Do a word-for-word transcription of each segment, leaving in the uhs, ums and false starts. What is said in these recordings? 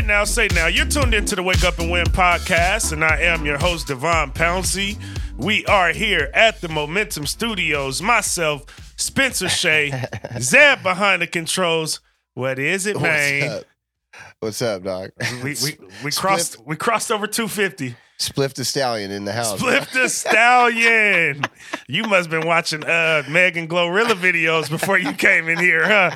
now, say now. You're tuned into the Wake Up and Win podcast, and I am your host, Devon Pouncey. We are here at the Momentum Studios. Myself, Spencer Shea, Zeb behind the controls. What is it, man? What's up? What's up, dog? We we we crossed we crossed over two fifty. Spliff the Stallion in the house. Spliff the Stallion. You must have been watching uh, Megan Glorilla videos before you came in here, huh?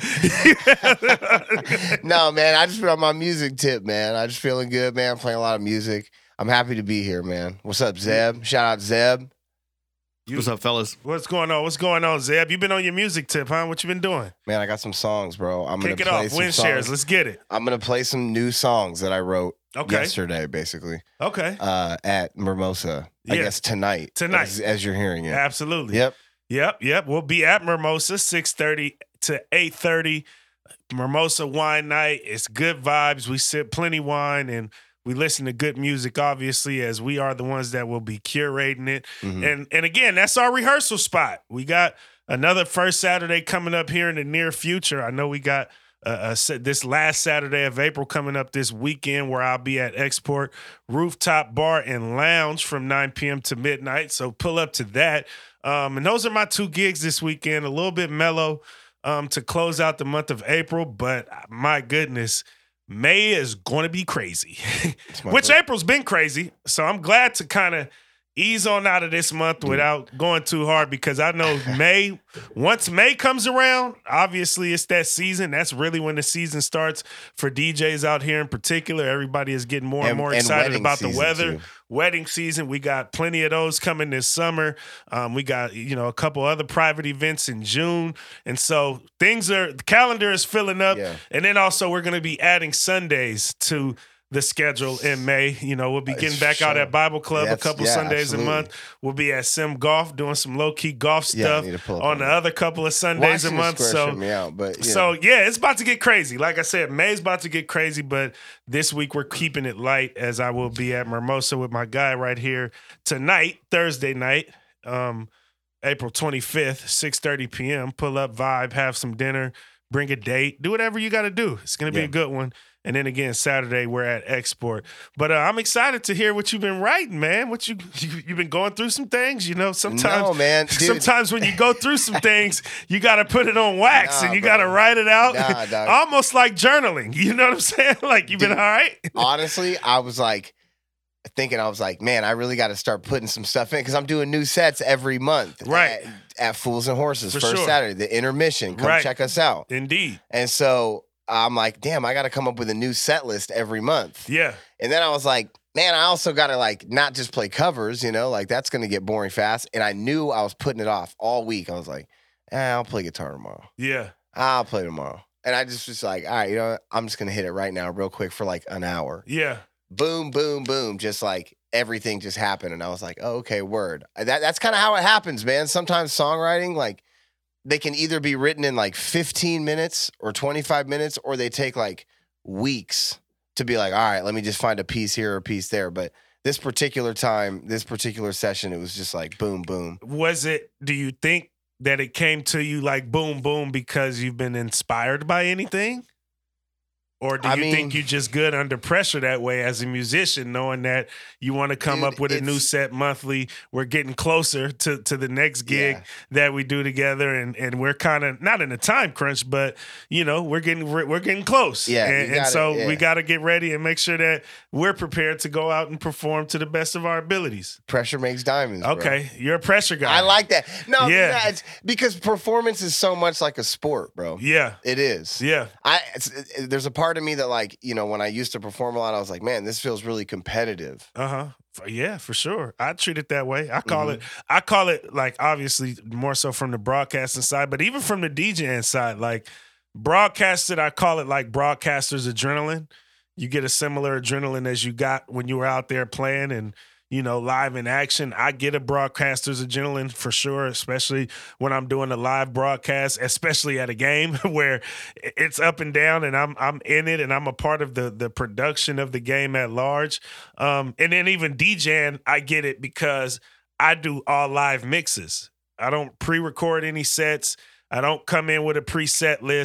No, man, I just been on my music tip, man. I just feeling good, man. I'm playing a lot of music. I'm happy to be here, man. What's up, Zeb? Shout out Zeb. You, What's up, fellas? What's going on? What's going on, Zeb? You been on your music tip, huh? What you been doing? Man, I got some songs, bro. I'm Kick gonna it play off. some Win songs. shares. Let's get it. I'm gonna play some new songs that I wrote Okay. yesterday, basically. Okay. Uh, at Mimosa. I Yeah. guess tonight. Tonight. As, as you're hearing it. Absolutely. Yep. Yep. Yep. We'll be at Mimosa, six thirty to eight thirty. Mimosa Wine Night. It's good vibes. We sip plenty wine and we listen to good music, obviously, as we are the ones that will be curating it. Mhm. And and again, that's our rehearsal spot. We got another first Saturday coming up here in the near future. I know we got uh, uh, this last Saturday of April coming up this weekend where I'll be at Export Rooftop Bar and Lounge from nine p.m. to midnight. So pull up to that. Um, and those are my two gigs this weekend. A little bit mellow um, to close out the month of April, but my goodness, May is going to be crazy, which birthday. April's been crazy. So I'm glad to kind of ease on out of this month without going too hard because I know May, once May comes around, obviously it's that season. That's really when the season starts for D Js out here in particular. Everybody is getting more and, And- more and excited wedding about the season, weather. too. Wedding season, we got plenty of those coming this summer. Um, we got, you know, a couple other private events in June. And so things are, the calendar is filling up. Yeah. And then also we're going to be adding Sundays to the schedule in May. You know, we'll be getting back out Sure. at Bible Club Yes, a couple yeah, Sundays absolutely. a month. We'll be at Sim Golf doing some low-key golf Yeah, I stuff need to pull up on on the that. other couple of Sundays a Washington month. Square So tripped me out, but yeah. so yeah, it's about to get crazy. Like I said, May's about to get crazy, but this week we're keeping it light as I will be at Mimosa with my guy right here tonight, Thursday night, um, April twenty-fifth, six thirty p.m. Pull up, vibe, have some dinner, bring a date, do whatever you got to do. It's going to be Yeah. a good one. And then again, Saturday we're at Export. But uh, I'm excited to hear what you've been writing, man. What you, you you've been going through some things, you know. Sometimes, No, man, dude. sometimes when you go through some things, you got to put it on wax Nah, and you bro. got to write it out, Nah, dog. almost like journaling. You know what I'm saying? Like you've been Dude. all right. Honestly, I was like thinking, I was like, man, I really got to start putting some stuff in because I'm doing new sets every month. Right. At, at Fools and Horses, For first sure. Saturday, the intermission. Come Right. check us out. Indeed. And so I'm like, damn, I got to come up with a new set list every month. Yeah. And then I was like, man, I also got to like not just play covers, you know, like that's going to get boring fast. And I knew I was putting it off all week. I was like, eh, I'll play guitar tomorrow. Yeah. I'll play tomorrow. And I just was like, all right, you know what? I'm just going to hit it right now, real quick for like an hour. Yeah. Boom, boom, boom. Just like everything just happened. And I was like, oh, okay, word. That, that's kind of how it happens, man. Sometimes songwriting, like, they can either be written in like fifteen minutes or twenty-five minutes, or they take like weeks to be like, all right, let me just find a piece here or a piece there. But this particular time, this particular session, it was just like boom, boom. Was it, do you think that it came to you like boom, boom because you've been inspired by anything? Or do I you mean- think you're just good under pressure that way as a musician, knowing that you want to come Dude, up with a new it's- set monthly? We're getting closer to, to the next gig Yeah. that we do together, and, and we're kind of not in a time crunch, but you know we're getting we're, we're getting close. Yeah, you and, and gotta- so yeah. we got to get ready and make sure that we're prepared to go out and perform to the best of our abilities. Pressure makes diamonds. bro. Okay, you're a pressure guy. I like that. No, Yeah. yeah, it's because performance is so much like a sport, bro. Yeah, It is. yeah, I it's, it, there's a part of me that like, you know, when I used to perform a lot, I was like, man, this feels really competitive. uh huh. Yeah, for sure. I treat it that way. I call Mhm. it. I call it like obviously more so from the broadcasting side, but even from the DJing side, like broadcasted, I call it like broadcasters adrenaline. You get a similar adrenaline as you got when you were out there playing and, you know, live in action. I get a broadcaster's adrenaline for sure, especially when I'm doing a live broadcast, especially at a game where it's up and down and I'm I'm in it and I'm a part of the the production of the game at large. Um, and then even DJing, I get it because I do all live mixes. I don't pre-record any sets. I don't come in with a preset list.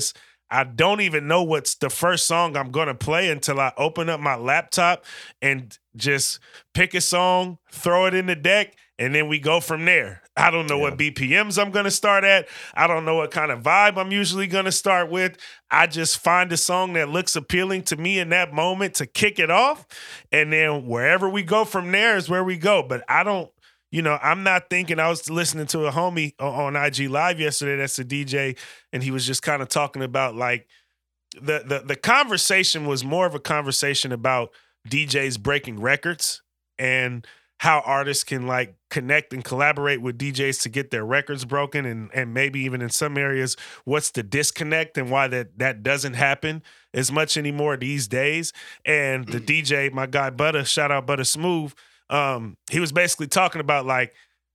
I don't even know what's the first song I'm going to play until I open up my laptop and just pick a song, throw it in the deck, and then we go from there. I don't know yeah. what B P Ms I'm going to start at. I don't know what kind of vibe I'm usually going to start with. I just find a song that looks appealing to me in that moment to kick it off. And then wherever we go from there is where we go. But I don't, you know, I'm not thinking. I was listening to a homie on I G Live yesterday that's a D J, and he was just kind of talking about like the, the the conversation was more of a conversation about D Js breaking records and how artists can like connect and collaborate with D Js to get their records broken, and and maybe even in some areas, what's the disconnect and why that that doesn't happen as much anymore these days. And the D J, my guy Butter, shout out Butter Smooth, um, he was basically talking about like,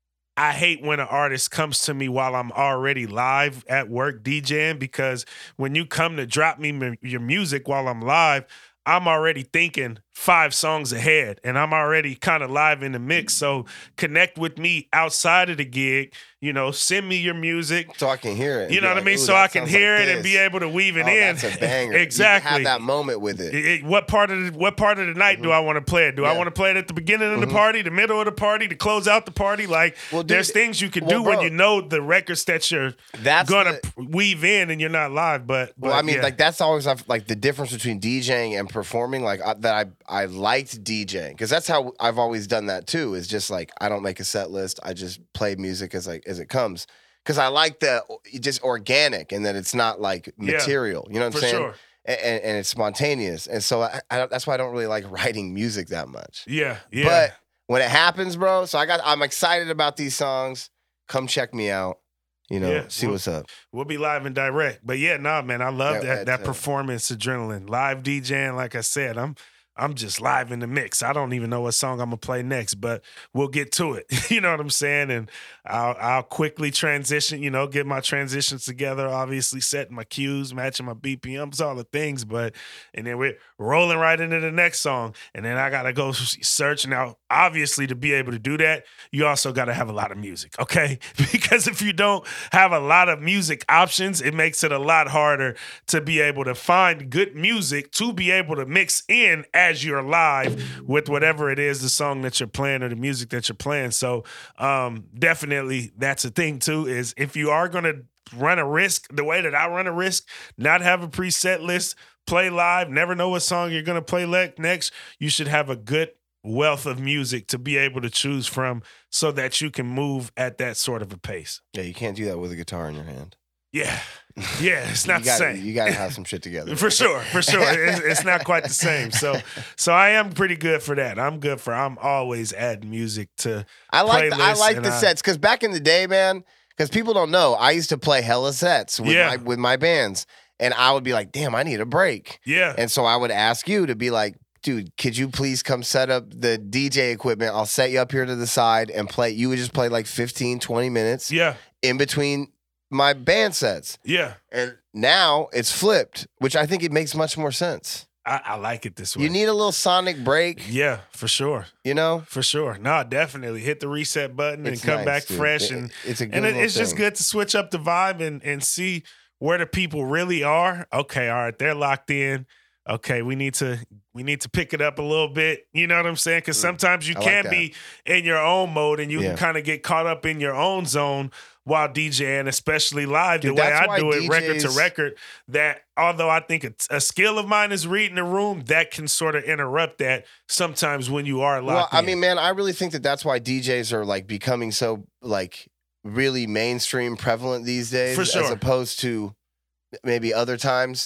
I hate when an artist comes to me while I'm already live at work DJing, because when you come to drop me m- your music while I'm live, I'm already thinking five songs ahead, and I'm already kind of live in the mix. So connect with me outside of the gig. You know, send me your music so I can hear it. You know what like, I mean? So I can hear like it and be able to weave it oh, in. That's a banger. Exactly. You can have that moment with it. It, it. What part of the, what part of the night mm-hmm. do I want to play it? Do yeah. I want to play it at the beginning of mm-hmm. the party, the middle of the party, to close out the party? Like, well, dude, there's things you can well, do bro, when you know the records that you're that's gonna the, weave in and you're not live. But, but well, I mean, yeah. like that's always like the difference between DJing and performing. Like I, that, I I liked DJing because that's how I've always done that too. Is just like I don't make a set list. I just play music as like as it comes. Because I like the just organic and that it's not like material. Yeah, you know what I'm saying? Sure. And, and it's spontaneous. And so I, I, that's why I don't really like writing music that much. Yeah, yeah. But when it happens, bro, so I got I'm excited about these songs. Come check me out. You know, yeah, see we'll, what's up. We'll be live and direct. But yeah, nah, man, I love yeah, that that uh, performance adrenaline. Live DJing, like I said, I'm I'm just live in the mix. I don't even know what song I'm gonna play next, but we'll get to it. You know what I'm saying? And I'll I'll quickly transition, you know, get my transitions together, obviously setting my cues, matching my B P Ms, all the things, but and then we're rolling right into the next song. And then I gotta go search. Now, obviously, to be able to do that, you also gotta have a lot of music, okay? Because if you don't have a lot of music options, it makes it a lot harder to be able to find good music to be able to mix in as you're live with whatever it is, the song that you're playing or the music that you're playing. So um, definitely that's a thing too, is if you are going to run a risk, the way that I run a risk, not have a preset list, play live, never know what song you're going to play le- next, you should have a good wealth of music to be able to choose from so that you can move at that sort of a pace. Yeah, you can't do that with a guitar in your hand. Yeah. Yeah, it's not gotta, the same. You got to have some shit together. For sure, for sure. It's, it's not quite the same. So so I am pretty good for that. I'm good for, I'm always adding music to I like the, I like the I, sets, because back in the day, man, because people don't know, I used to play hella sets with, yeah. my, with my bands, and I would be like, damn, I need a break. Yeah. And so I would ask you to be like, dude, could you please come set up the D J equipment? I'll set you up here to the side and play. You would just play like fifteen, twenty minutes yeah. in between my band sets. Yeah. And now it's flipped, which I think it makes much more sense. I, I like it this way. You need a little sonic break. Yeah, for sure. You know? For sure. No, definitely. Hit the reset button it's and come nice, back dude. fresh. It, and it's a good and it, it's thing. just good to switch up the vibe and, and see where the people really are. Okay, all right, they're locked in. Okay, we need to we need to pick it up a little bit. You know what I'm saying? Because sometimes you I can like be in your own mode and you yeah. can kind of get caught up in your own zone while DJing, especially live. Dude, the way I do it, D Js... record to record, that although I think a, a skill of mine is reading the room, that can sort of interrupt that sometimes when you are locked Well, in. I mean, man, I really think that that's why D Js are like becoming so like really mainstream prevalent these days, For sure. as opposed to maybe other times,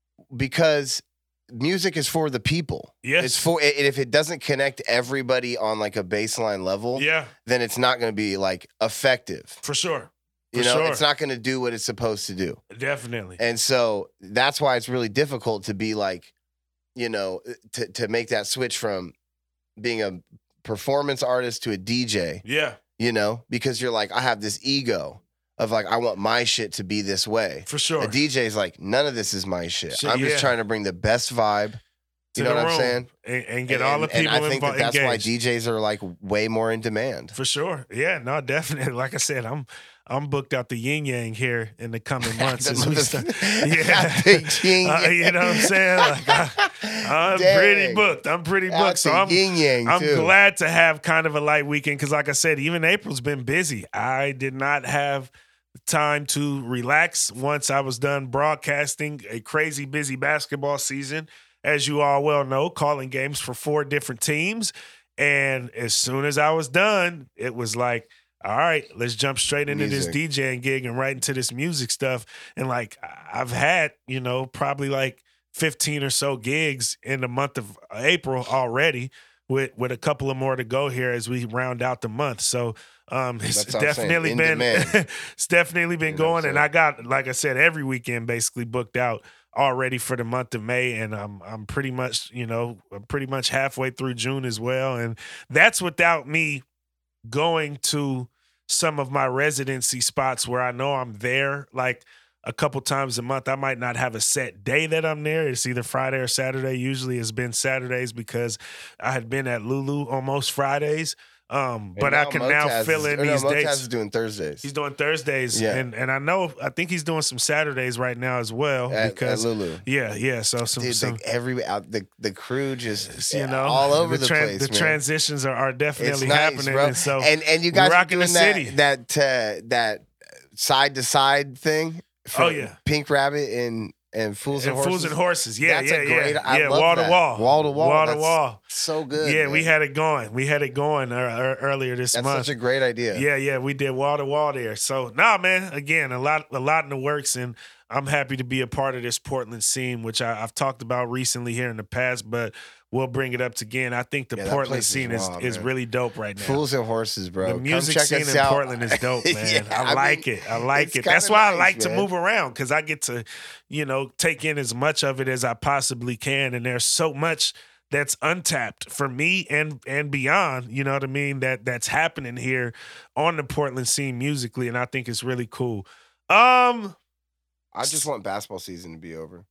because music is for the people. Yes. It's for, and if it doesn't connect everybody on like a baseline level, yeah, then it's not going to be like effective. For sure. For You know, sure. it's not going to do what it's supposed to do. Definitely. And so that's why it's really difficult to be like, you know, to, to make that switch from being a performance artist to a D J, Yeah. you know, because you're like, I have this ego of like, I want my shit to be this way. For sure. A D J is like, none of this is my shit. Shit, I'm just yeah. trying to bring the best vibe to You know the what room I'm saying? and, and get And, all the and people I think involved. that that's why engaged. D Js are like way more in demand. For sure. Yeah, no, definitely. Like I said, I'm I'm booked out the yin yang here in the coming months as we start. Yeah. uh, you know what I'm saying? Like I, I'm Dang. pretty booked. I'm pretty booked. Out So the I'm yin yang I'm too. glad to have kind of a light weekend because like I said, even April's been busy. I did not have time to relax once I was done broadcasting a crazy busy basketball season, as you all well know, calling games for four different teams. And as soon as I was done, it was like, all right, let's jump straight into Music. this DJing gig and right into this music stuff. And like I've had, you know, probably like fifteen or so gigs in the month of April already, with with a couple of more to go here as we round out the month. So um it's That's what I'm saying, definitely in been demand. it's definitely been You know what I'm going. And I got, like I said, every weekend basically booked out already for the month of May, and I'm I'm pretty much, you know, I'm pretty much halfway through June as well. And that's without me going to some of my residency spots where I know I'm there like a couple times a month. I might not have a set day that I'm there. It's either Friday or Saturday. Usually it's been Saturdays because I had been at Lulu on most Fridays. Um, And but I now can Motaz now is- fill in or no, these Motaz dates. is doing Thursdays. He's doing Thursdays, Yeah. and and I know I think he's doing some Saturdays right now as well at, because at Lulu. yeah, yeah. So some, Dude, some like every out the the crew just you know all over the, tran- place. The man. transitions are, are It's definitely nice, happening, bro. and so and and you we're guys are rocking the doing that city. that uh, that side to side thing. Oh, yeah. Pink Rabbit and and Fools and, and Horses. Fools and Horses, yeah, That's yeah, a great- yeah, I yeah, love wall that. to wall, Wall to wall. wall to That's wall. So good. Yeah, man. we had it going. We had it going uh, uh, earlier this That's month. such a great idea. Yeah, yeah, we did wall to wall there. So, nah, man, again, a lot, a lot in the works, and I'm happy to be a part of this Portland scene, which I, I've talked about recently here in the past, but we'll bring it up again. I think the Yeah, that Portland place is scene is raw, is man. really dope right now. Fools and Horses, bro. The Come music check scene us in out. Portland is dope, man. Yeah, I, I like mean, it. I like it's it. That's kinda why I nice, like to man. move around because I get to, you know, take in as much of it as I possibly can. And there's so much that's untapped for me and and beyond, you know what I mean, that that's happening here on the Portland scene musically. And I think it's really cool. Um, I just want basketball season to be over,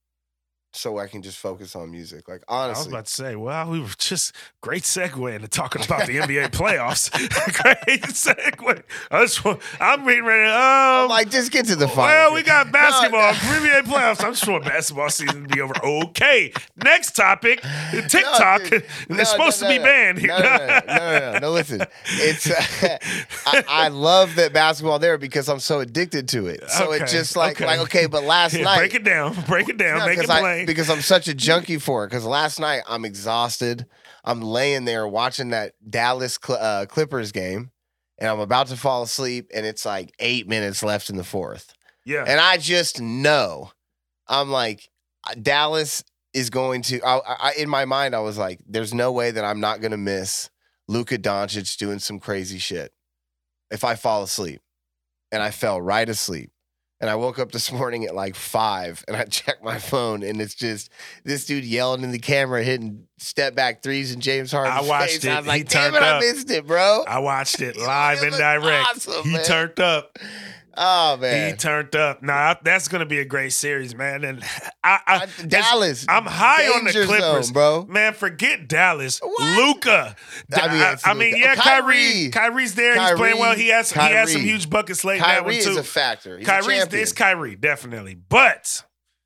so I can just focus on music. Like I was honestly, about to say, well, we were just great segue into talking about the N B A playoffs. Great segue. I just want, I'm reading ready. Um, I'm like, just get to the final. well, we got basketball, No, N B A playoffs. I just want basketball season to be over. Okay, next topic. TikTok dude. is No, supposed no, to be no. banned here. No, no, no, no, no, no, no. Listen, it's uh, I, I love that basketball there because I'm so addicted to it. So Okay, it's just like okay. like okay, but last Here, night break it down. Break it down. No, Make it 'cause I- plain. because I'm such a junkie for it. Because last night I'm exhausted. I'm laying there watching that Dallas Cl- uh, Clippers game, and I'm about to fall asleep. And it's like eight minutes left in the fourth, yeah. and I just know I'm like Dallas is going to. I, I, in my mind, I was like, "There's no way that I'm not going to miss Luka Doncic doing some crazy shit if I fall asleep." And I fell right asleep. And I woke up this morning at like five and I checked my phone and it's just this dude yelling in the camera, hitting step back threes and James Harden's I watched face. it. I was like, He damn turned it, up. I missed it, bro. I watched it It live and looked direct. awesome, he man. turned up. Oh, He man. turned up. Nah, that's gonna be a great series, man. And I, I I- Dallas. I'm high on the danger Clippers, zone, bro. Man, forget Dallas. What? Luca. I mean, I, it's I mean, Luka. yeah, Oh, Kyrie. Kyrie. Kyrie's there. He's Kyrie. playing well. He has he has some Kyrie. huge buckets late in that one Kyrie too. is a factor. He's Kyrie's a champion. it's Kyrie, definitely. But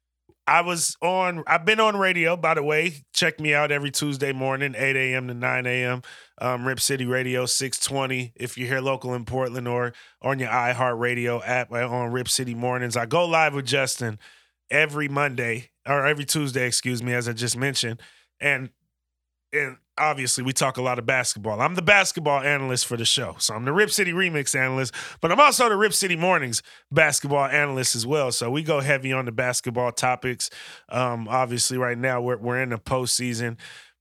I was on, I've been on radio, by the way. Check me out every Tuesday morning, eight a.m. to nine a.m. Um, Rip City Radio, six twenty. If you're here local in Portland or on your iHeartRadio app on Rip City Mornings. I go live with Justin every Monday, or every Tuesday, excuse me, as I just mentioned. And and obviously we talk a lot of basketball. I'm the basketball analyst for the show. So I'm the Rip City Remix analyst, but I'm also the Rip City Mornings basketball analyst as well. So we go heavy on the basketball topics. Um, obviously right now we're we're in the postseason.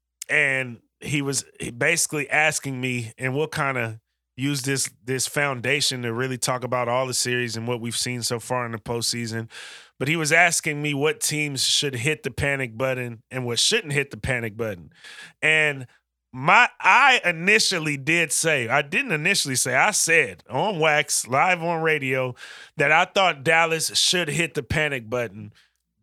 And he was basically asking me, and we'll kind of use this this foundation to really talk about all the series and what we've seen so far in the postseason. But he was asking me what teams should hit the panic button and what shouldn't hit the panic button. And my I initially did say, I didn't initially say, I said on Wax, live on radio, that I thought Dallas should hit the panic button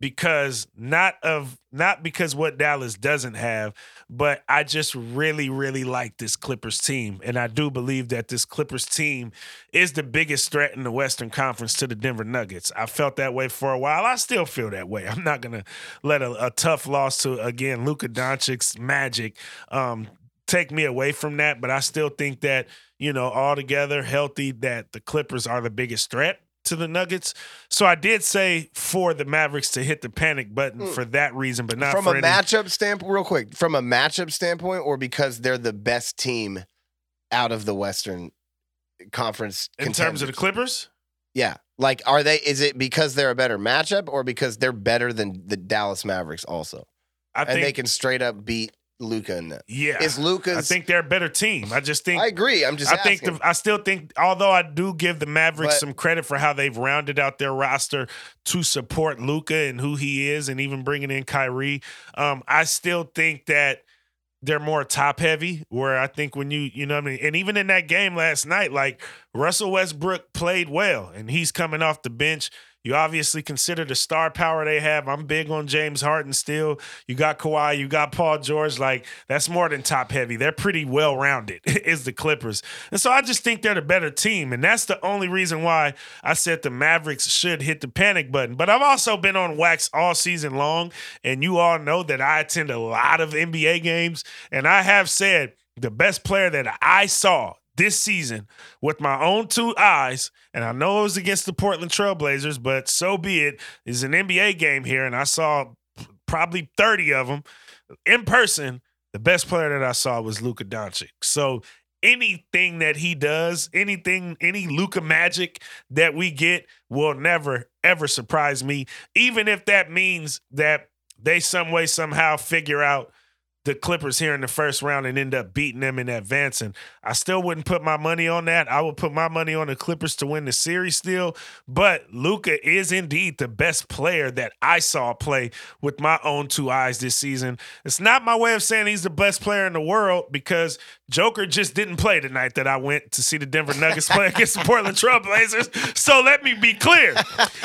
because not of not because what Dallas doesn't have, but I just really, really like this Clippers team. And I do believe that this Clippers team is the biggest threat in the Western Conference to the Denver Nuggets. I felt that way for a while. I still feel that way. I'm not going to let a, a tough loss to, again, Luka Doncic's Magic um, take me away from that. But I still think that, you know, altogether healthy, that the Clippers are the biggest threat to the Nuggets. So I did say for the Mavericks to hit the panic button mm. for that reason, but not from for a any- matchup standpoint. Real quick, from a matchup standpoint, or because they're the best team out of the Western Conference in terms of the Clippers. Yeah, like are they? Is it because they're a better matchup, or because they're better than the Dallas Mavericks also? I and think they can straight up beat Luka in that. Yeah, is Luka's? I think they're a better team. I just think I agree. I'm just. I asking. think the, I still think, although I do give the Mavericks But, some credit for how they've rounded out their roster to support Luka and who he is, and even bringing in Kyrie, um, I still think that they're more top heavy. Where I think when you you know what I mean, and even in that game last night, like Russell Westbrook played well, and he's coming off the bench. You obviously consider the star power they have. I'm big on James Harden still. You got Kawhi, you got Paul George. Like, that's more than top heavy. They're pretty well-rounded, is the Clippers. And so I just think they're the better team. And that's the only reason why I said the Mavericks should hit the panic button. But I've also been on wax all season long, and you all know that I attend a lot of N B A games. And I have said the best player that I saw this season with my own two eyes, and I know it was against the Portland Trailblazers, but so be it, is an N B A game here, and I saw probably thirty of them in person. The best player that I saw was Luka Doncic. So anything that he does, anything, any Luka magic that we get will never, ever surprise me, even if that means that they some way, somehow figure out the Clippers here in the first round and end up beating them and advancing. I still wouldn't put my money on that. I would put my money on the Clippers to win the series still. But Luka is indeed the best player that I saw play with my own two eyes this season. It's not my way of saying he's the best player in the world, because Joker just didn't play the night that I went to see the Denver Nuggets play against the Portland Trailblazers. So let me be clear.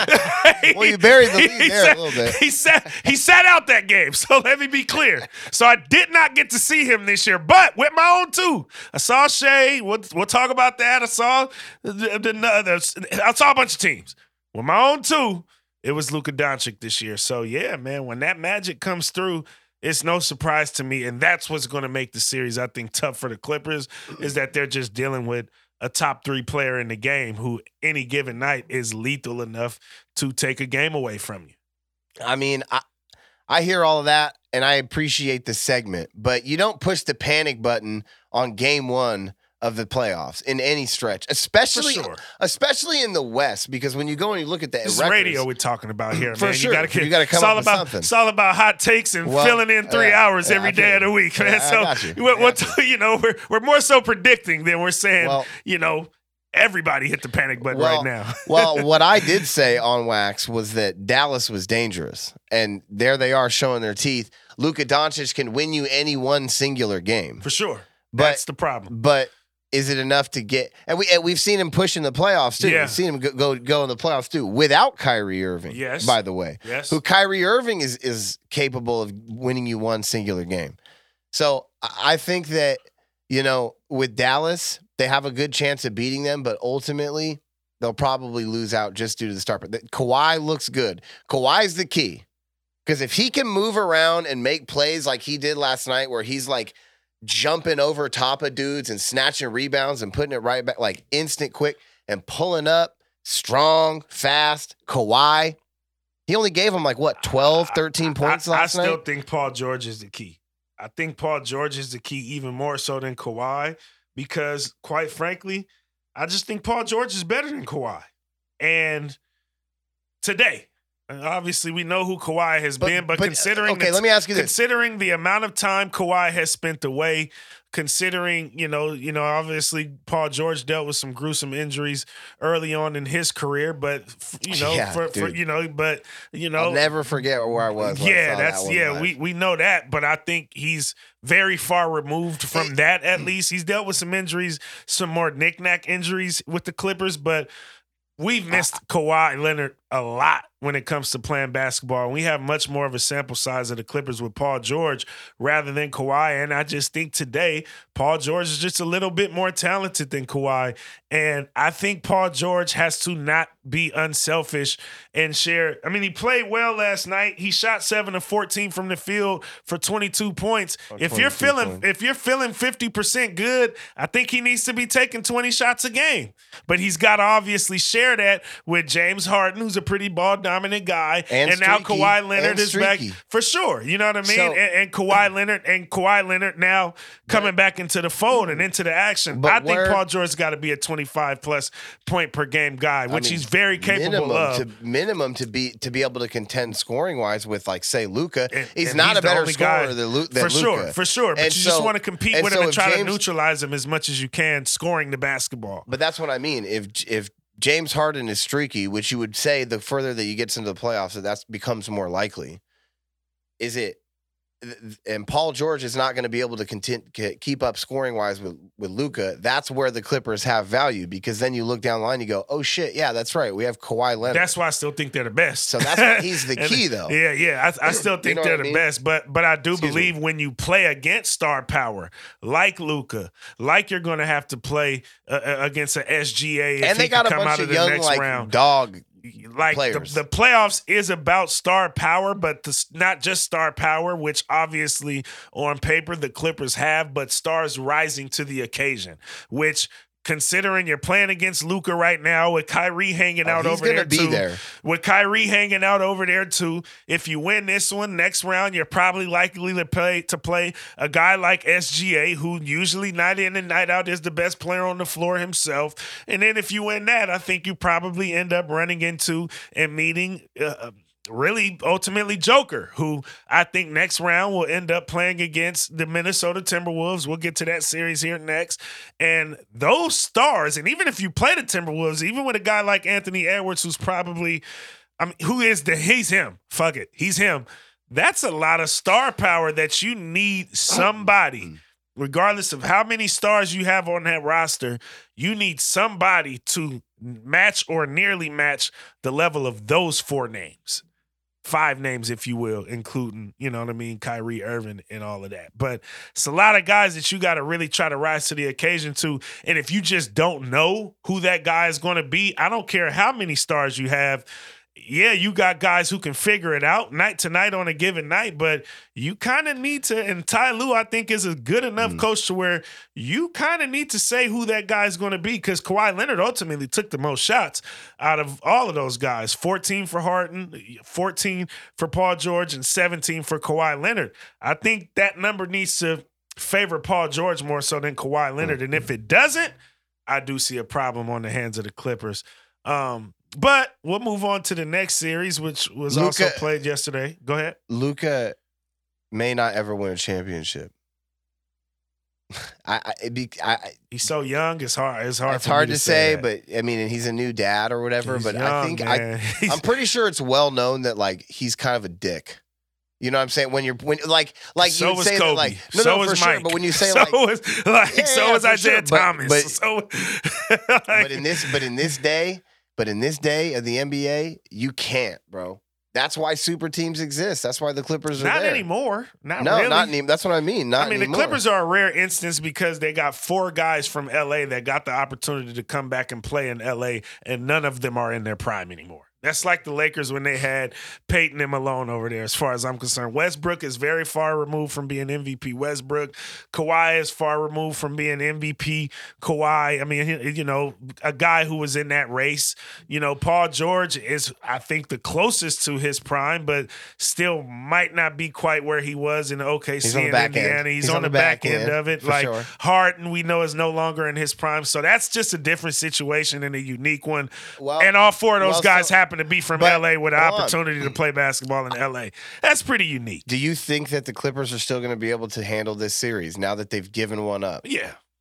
Well, you buried the lead there sat, a little bit. He sat, he sat out that game. So let me be clear. So I did not get to see him this year, but with my own two. I saw Shea. We'll, we'll talk about that. I saw the, the, the, I saw a bunch of teams. With my own two, it was Luka Doncic this year. So, yeah, man, when that magic comes through, it's no surprise to me. And that's what's going to make the series, I think, tough for the Clippers, is that they're just dealing with a top three player in the game who any given night is lethal enough to take a game away from you. I mean, I, I hear all of that, and I appreciate the segment, but you don't push the panic button on game one of the playoffs in any stretch, especially For sure. especially in the West, because when you go and you look at the This records, is radio we're talking about here, For man. sure. You gotta, You gotta come it's up all with about, something. It's all about hot takes and Well, filling in three yeah, hours yeah, every I day feel of the you. week, man. Yeah, I so got you. we're, I we're got t- you know, we're we're more so predicting than we're saying, Well- you know, everybody hit the panic button well, right now. well, what I did say on Wax was that Dallas was dangerous, and there they are showing their teeth. Luka Doncic can win you any one singular game, For sure. But- That's the problem. but is it enough to get? And we and we've seen him push in the playoffs too. Yeah. We've seen him go, go go in the playoffs too without Kyrie Irving. Yes. by the way, Yes. who Kyrie Irving is is capable of winning you one singular game. So I I think that, you know, with Dallas, they have a good chance of beating them, but ultimately they'll probably lose out just due to the start. But Kawhi looks good. Kawhi's the key, because if he can move around and make plays like he did last night, where he's like jumping over top of dudes and snatching rebounds and putting it right back, like instant quick, and pulling up strong, fast. Kawhi, he only gave him like what, twelve, thirteen points I, I, last I still night? think Paul George is the key. I think Paul George is the key even more so than Kawhi, because quite frankly, I just think Paul George is better than Kawhi. And today, and obviously we know who Kawhi has been, but, considering okay, the, let me ask you this. considering the amount of time Kawhi has spent away, considering, you know, you know, obviously Paul George dealt with some gruesome injuries early on in his career, but you know, Yeah, for, for dude. you know, but you know, I'll never forget where I was. When I yeah, saw that's that one yeah, live. we we know that, but I think he's very far removed from that. At least he's dealt with some injuries, some more knick-knack injuries with the Clippers, but we've missed Kawhi Leonard a lot when it comes to playing basketball. And we have much more of a sample size of the Clippers with Paul George rather than Kawhi. And I just think today, Paul George is just a little bit more talented than Kawhi. And I think Paul George has to not be unselfish and share. I mean, he played well last night. He shot seven of fourteen from the field for twenty-two points. Oh, if you're feeling points. if you're feeling fifty percent good, I think he needs to be taking twenty shots a game. But he's got to obviously share that with James Harden, who's a pretty ball dominant guy, and, and now Kawhi Leonard is back for sure. You know what I mean? So, and, and Kawhi Leonard and Kawhi Leonard now coming back into the fold and into the action. I think Paul George's got to be a twenty-five plus point per game guy, which I mean, he's very capable minimum of. To, minimum to be to be able to contend scoring wise with like say Luka. He's and not he's a better scorer than, Lu- than for Luka. sure, for sure. But and you so, just want to compete with so him and try James, to neutralize him as much as you can, scoring the basketball. But that's what I mean. If if James Harden is streaky, which you would say the further that you get into the playoffs, that that becomes more likely. Is it? And Paul George is not going to be able to continue, keep up scoring wise with, with Luka. That's where the Clippers have value, because then you look down the line, you go, oh shit, yeah, that's right. We have Kawhi Leonard. That's why I still think they're the best. So that's why he's the key, though. Yeah, yeah. I, I still think you know they're the I mean? best, but but I do Excuse believe me. when you play against star power like Luka, like you're going to have to play uh, against an S G A, if and they he got a come bunch out of, of young next like round. dog. Like the, the playoffs is about star power, but the, not just star power, which obviously on paper the Clippers have, but stars rising to the occasion, which considering you're playing against Luka right now with Kyrie hanging oh, out he's over gonna there be too. There. With Kyrie hanging out over there too. If you win this one, next round, you're probably likely to play to play a guy like S G A, who usually night in and night out is the best player on the floor himself. And then if you win that, I think you probably end up running into and meeting uh, really ultimately Joker, who I think next round will end up playing against the Minnesota Timberwolves. We'll get to that series here next. And those stars, and even if you play the Timberwolves, even with a guy like Anthony Edwards, who's probably, I mean, who is the, he's him. Fuck it. He's him. That's a lot of star power that you need somebody, regardless of how many stars you have on that roster, you need somebody to match or nearly match the level of those four names. Five names, if you will, including, you know what I mean, Kyrie Irving and all of that. But it's a lot of guys that you got to really try to rise to the occasion to. And if you just don't know who that guy is going to be, I don't care how many stars you have. Yeah, you got guys who can figure it out night to night on a given night, but you kind of need to, and Ty Lue, I think, is a good enough mm. coach to where you kind of need to say who that guy is going to be, because Kawhi Leonard ultimately took the most shots out of all of those guys. fourteen for Harden, fourteen for Paul George, and seventeen for Kawhi Leonard. I think that number needs to favor Paul George more so than Kawhi Leonard, mm. and if it doesn't, I do see a problem on the hands of the Clippers. Um, But we'll move on to the next series, which was Luka, also played yesterday. Go ahead. Luka may not ever win a championship. I, I, it be, I, he's so young. It's hard. It's hard. It's for hard me to, to say, say but I mean, and he's a new dad or whatever. He's but young, I think I, I'm pretty sure it's well known that like he's kind of a dick. You know what I'm saying? When you're when like like so you say Kobe. that like no so no for was sure. Mike. But when you say so like was, like yeah, so yeah, was Isaiah sure. Thomas. But, so, like, but in this but in this day. But in this day of the N B A, you can't, bro. That's why super teams exist. That's why the Clippers are not there. anymore. Not no, really. not anymore. That's what I mean. Not I mean, anymore. the Clippers are a rare instance because they got four guys from L A that got the opportunity to come back and play in L A, and none of them are in their prime anymore. That's like the Lakers when they had Peyton and Malone over there, as far as I'm concerned. Westbrook is very far removed from being M V P Westbrook. Kawhi is far removed from being M V P Kawhi. I mean, you know, a guy who was in that race. You know, Paul George is, I think, the closest to his prime, but still might not be quite where he was in O K C and Indiana. He's, He's on, on the back, back end, end of it. Like sure. Harden, we know, is no longer in his prime. So that's just a different situation and a unique one. Well, and all four of those well, guys so- have to be from but, L A with an opportunity on. to play basketball in L A. That's pretty unique. Do you think that the Clippers are still going to be able to handle this series now that they've given one up? Yeah.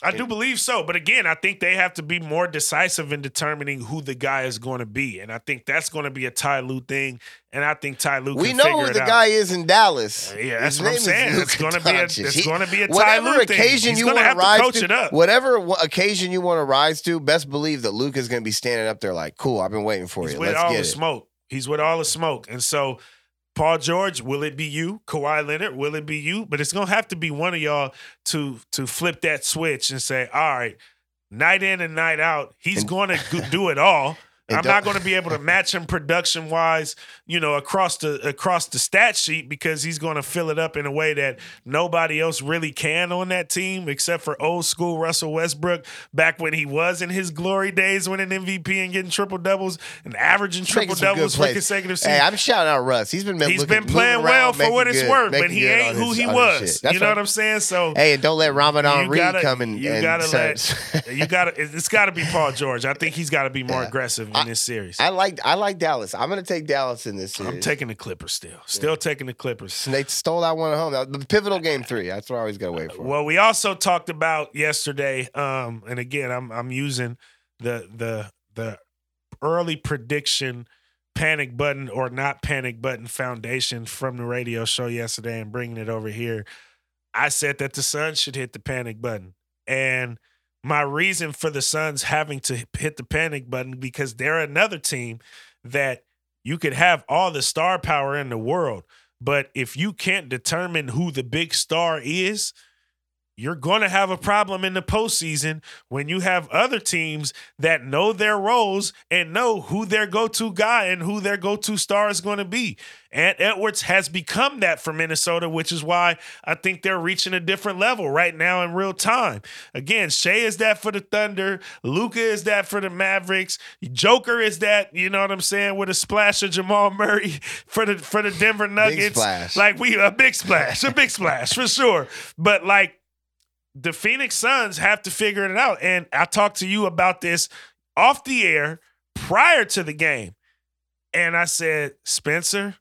I do believe so. But again, I think they have to be more decisive in determining who the guy is going to be. And I think that's going to be a Ty Lue thing. And I think Ty Lue we can know figure who it the out. guy is in Dallas. Uh, yeah, that's His what I'm name saying. is It's Luka going to be a, Doncic. it's going to be a Ty Whatever Lue thing. occasion He's you going to want have to rise to coach to, it up. whatever w- occasion you want to rise to, best believe that Luka's going to be standing up there like, cool, I've been waiting for He's you. with Let's all get the it. smoke. He's with all the smoke. And so, Paul George, will it be you? Kawhi Leonard, will it be you? But it's going to have to be one of y'all to to flip that switch and say, all right, night in and night out, he's And- going to do it all. And I'm don't- not going to be able to match him production wise, you know, across the across the stat sheet because he's going to fill it up in a way that nobody else really can on that team except for old school Russell Westbrook back when he was in his glory days winning M V P and getting triple doubles and averaging Making triple some good doubles for plays. consecutive Hey, seasons. I'm shouting out Russ. He's been He's looking, been playing moving well around, for what making it's good, worth, but making he good ain't on who his- he on his was. shit. You That's know right. what I'm saying? So Hey, and don't let Ramadan you Reed gotta, come and, you and gotta start- let you gotta it's got to be Paul George. I think he's got to be more Yeah. aggressive in I- this series. I like I like Dallas. I'm going to take Dallas in this series. I'm taking the Clippers still. Still taking the Clippers. They stole that one at home. That- The pivotal game three. That's what I always got to wait for. Well, we also talked about yesterday, um, and again, I'm I'm using the the the early prediction panic button or not panic button foundation from the radio show yesterday and bringing it over here. I said that the Suns should hit the panic button, and my reason for the Suns having to hit the panic button because they're another team that you could have all the star power in the world, but if you can't determine who the big star is, you're going to have a problem in the postseason when you have other teams that know their roles and know who their go-to guy and who their go-to star is going to be. And Edwards has become that for Minnesota, which is why I think they're reaching a different level right now in real time. Again, Shea is that for the Thunder. Luka is that for the Mavericks. Joker is that, you know what I'm saying, with a splash of Jamal Murray for the for the Denver Nuggets. splash. Like we a big splash, a big splash for sure. But like, the Phoenix Suns have to figure it out. And I talked to you about this off the air prior to the game. And I said, Spencer,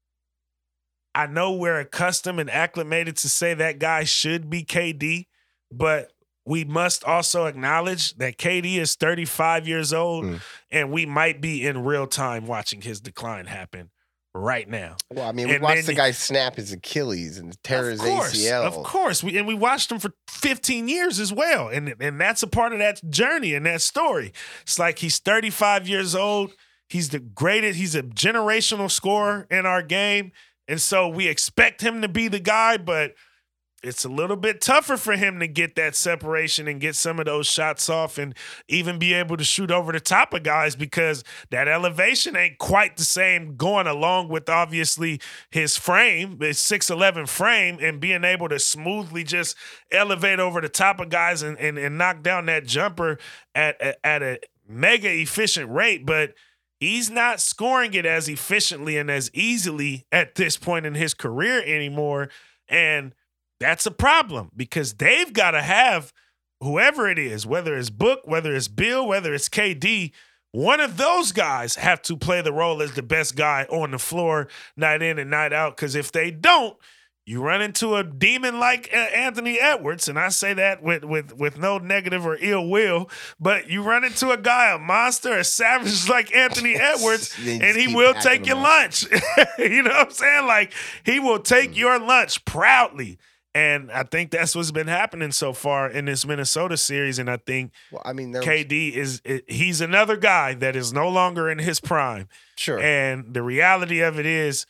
I know we're accustomed and acclimated to say that guy should be K D, but we must also acknowledge that K D is thirty-five years old, Mm. and we might be in real time watching his decline happen right now. Well, I mean, we And watched then the you- guy snap his Achilles and tear his Of course, A C L. Of course. We, and we watched him for fifteen years as well. And, and that's a part of that journey and that story. It's like he's thirty-five years old. He's the greatest. He's a generational scorer in our game. And so we expect him to be the guy, but it's a little bit tougher for him to get that separation and get some of those shots off and even be able to shoot over the top of guys because that elevation ain't quite the same going along with obviously his frame, his six eleven frame, and being able to smoothly just elevate over the top of guys and, and, and knock down that jumper at, at, at a mega efficient rate. But he's not scoring it as efficiently and as easily at this point in his career anymore. And that's a problem because they've got to have whoever it is, whether it's Book, whether it's Bill, whether it's K D, one of those guys have to play the role as the best guy on the floor night in and night out. Because if they don't, you run into a demon like uh, Anthony Edwards, and I say that with, with, with no negative or ill will, but you run into a guy, a monster, a savage like Anthony Edwards, They and just he keep will packing take your them lunch. You know what I'm saying? Like, he will take your lunch proudly. And I think that's what's been happening so far in this Minnesota series. And I think Well, I mean, there K D is he's another guy that is no longer in his prime. sure. And the reality of it is,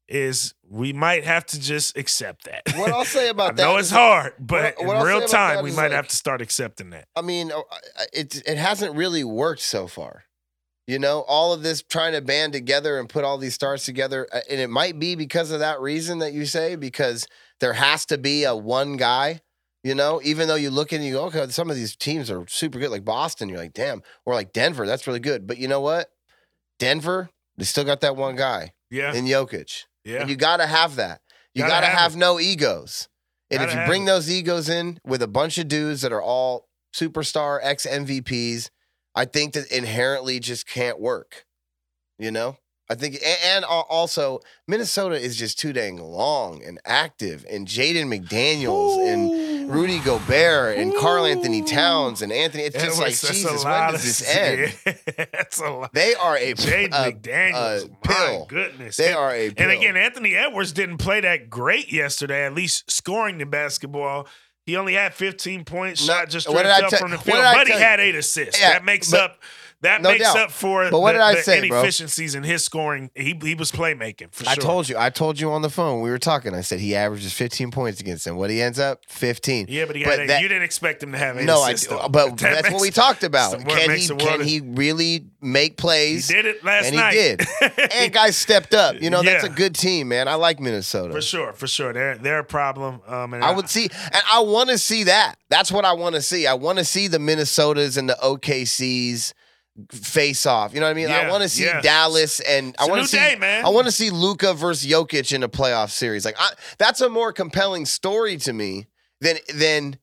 is we might have to just accept that. What I'll say I about that know it's is- hard, but what- what in I'll real say about time, that we is, might like- have to start accepting that. I mean, uh, it it hasn't really worked so far. You know, all of this trying to band together and put all these stars together, uh, and it might be because of that reason that you say, because there has to be a one guy. You know, even though you look and you go, okay, some of these teams are super good, like Boston. You're like, damn, or like Denver, that's really good. But you know what? Denver, they still got that one guy Yeah, in Jokic, yeah. and you got to have that. You Gotta got to have have it. no egos. And Gotta if you have bring it. those egos in with a bunch of dudes that are all superstar ex M V Ps, I think that inherently just can't work. You know? I think, a- and al- also, Minnesota is just too dang long and active, and Jaden McDaniels and Rudy Gobert and Karl Anthony Towns and Anthony. It's just Edwards, like, that's Jesus, a when lot does of- this end? Yeah, that's a lot. They are a, Jaden a, McDaniels, a my pill. goodness. They And- are a pill. And again, Anthony Edwards didn't play that great yesterday, at least scoring the basketball. He only had fifteen points, No, shot just what did I up tell- from the what field, did I but he tell you? had eight assists. Yeah, that makes but- up that no makes doubt. up for But what the, did I the say, bro? inefficiencies in his scoring. He he was playmaking for I sure. told you. I told you on the phone. We were talking. I said he averages fifteen points against him. What he ends up? fifteen. Yeah, but he But had eight. that- you didn't expect him to have eight No, I. assists. though. But That that's makes- what we talked about. some- Can makes he? the world Can of- he really make He plays? did it last and he night. did. And guys stepped up. You know, that's a Yeah. good team, man. I like Minnesota. For sure, for sure. They're they're a problem. Um, and I would see, and I want to see that. That's what I want to see. I want to see the Minnesotas and the O K Cs face off. You know what I mean? I Yeah, want to see yeah. Dallas, and I a want new to see. day, man. I want to see Luka versus Jokic in a playoff series. Like I, that's a more compelling story to me than than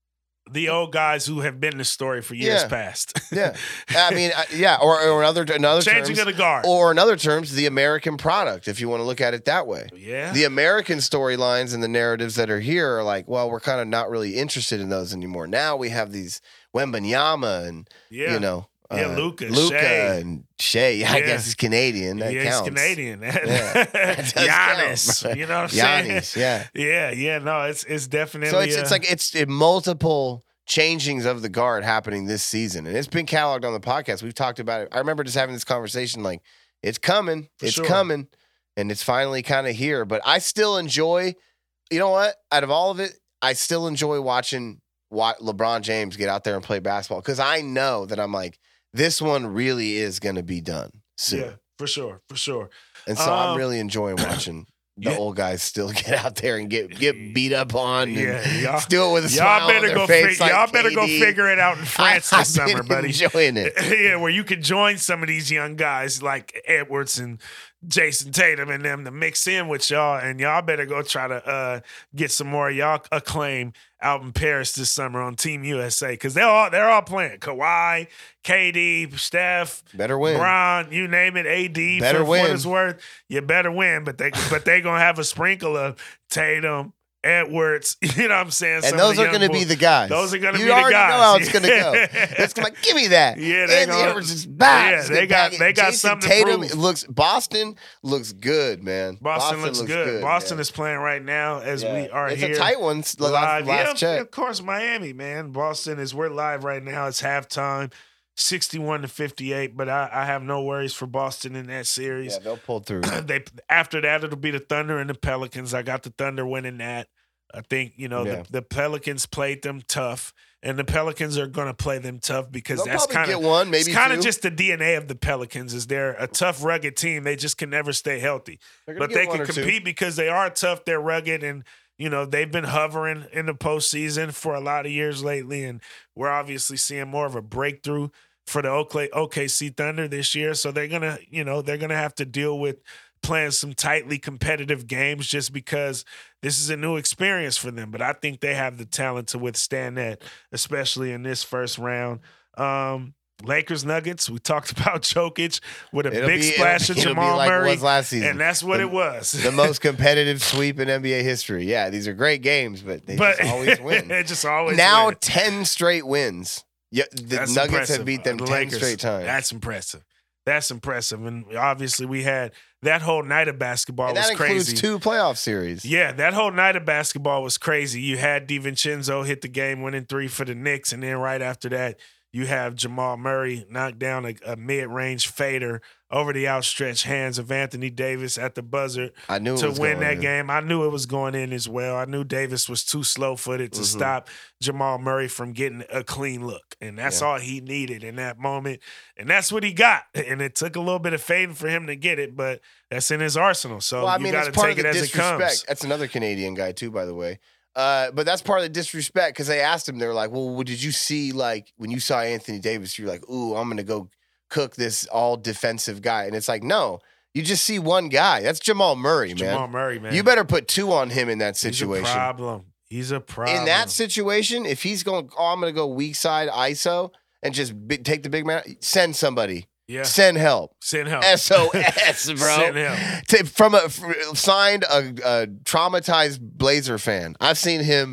the old guys who have been the story for years Yeah. past. yeah. I mean, I, yeah, or or another another Changing terms, of the guard. or in other terms, the American product. If you want to look at it that way. yeah. The American storylines and the narratives that are here are like, well, we're kind of not really interested in those anymore. Now we have these Wembanyama and yeah. you know, Yeah, uh, Luka, Luka Shea. and Shea. I Yeah. guess he's Canadian. That yeah, he's counts. Canadian. Yeah. That does Giannis. count. You know what I'm saying? Giannis, yeah. Yeah, yeah. No, it's it's definitely. So it's uh, it's like it's it, multiple changings of the guard happening this season, and it's been cataloged on the podcast. We've talked about it. I remember just having this conversation, like it's coming, For it's sure. coming, and it's finally kind of here. But I still enjoy. You know what? Out of all of it, I still enjoy watching what LeBron James get out there and play basketball because I know that I'm like this one really is going to be done soon, yeah, for sure, for sure. and so I'm Um, really enjoying watching. The yeah. old guys still get out there and get get beat up on. And Yeah, y'all- do it with a smile Y'all on better their go. face Fig- like y'all better K go D. figure it out in France I, this I've summer, been buddy. enjoying it. Yeah, where you can join some of these young guys like Edwards and Jason Tatum and them to mix in with y'all, and y'all better go try to uh, get some more of y'all acclaim out in Paris this summer on Team U S A because they're all they're all playing. Kawhi, K D, Steph, Better win. Bron, you name it, A D. Better for, win. what it's worth. You better win, but they but they gonna have a sprinkle of Tatum, Edwards. You know what I'm saying? And Some those of the are young going to be boys. the guys. Those are gonna you be the already guys. know how it's going to go. Yeah. It's gonna like, give me that. Yeah, they Anthony gonna- Edwards is back. Yeah, He's they gonna got- back it. they got Jason something to Tatum prove. looks. Boston looks good, man. Boston, looks, good. Boston man. is playing right now as Yeah. we are It's here. a tight one. Last, live. last yeah, check. of course, Miami, man. Boston is we're live right now. It's halftime, sixty-one to fifty-eight. But I, I have no worries for Boston in that series. Yeah, they'll pull through. they after that it'll be the Thunder and the Pelicans. I got the Thunder winning that. I think you know Yeah. the, the Pelicans played them tough, and the Pelicans are going to play them tough because They'll that's probably kind get of one, maybe it's kind two. of just the D N A of the Pelicans. Is they're a tough, rugged team. They just can never stay healthy, They're gonna but get they one can or two. compete because they are tough. They're rugged, and you know they've been hovering in the postseason for a lot of years lately, and we're obviously seeing more of a breakthrough for the O K C Thunder this year. So they're gonna, you know, they're gonna have to deal with playing some tightly competitive games just because this is a new experience for them. But I think they have the talent to withstand that, especially in this first round. Um, Lakers Nuggets. We talked about Jokic with a It'll big be- splash it'll of be- it'll be Jamal like it Murray, was last season. and that's what The- it was. the most competitive sweep in N B A history. Yeah, these are great games, but they but just always win. it just always now win. ten straight wins. Yeah, the That's Nuggets impressive. have beat them The ten Lakers. straight times. That's impressive. That's impressive. And obviously we had that whole night of basketball and was that includes crazy. two playoff series. Yeah, that whole night of basketball was crazy. You had DiVincenzo hit the game-winning three for the Knicks, and then right after that, you have Jamal Murray knock down a, a mid-range fader over the outstretched hands of Anthony Davis at the buzzer I knew it to was win going that in. game. I knew it was going in as well. I knew Davis was too slow-footed to Mhm. stop Jamal Murray from getting a clean look, and that's Yeah. all he needed in that moment, and that's what he got. And it took a little bit of fading for him to get it, but that's in his arsenal. So Well, I you mean, got it's to part take of it the as it comes. disrespect. That's another Canadian guy too, by the way. Uh, but that's part of the disrespect because they asked him. They were like, "Well, what did you see? Like when you saw Anthony Davis, you're like, ooh, I'm gonna go cook this all defensive guy." And it's like, no, you just see one guy. That's Jamal Murray, man. Jamal Murray, man. You better put two on him in that He's a situation. problem. He's a problem. In that situation, if he's going, oh, I'm gonna go weak side I S O and just bi- take the big man. Send somebody. yeah, Send help. send help. S O S, bro. Send help. To, from a f- signed a, a traumatized Blazer fan. I've seen him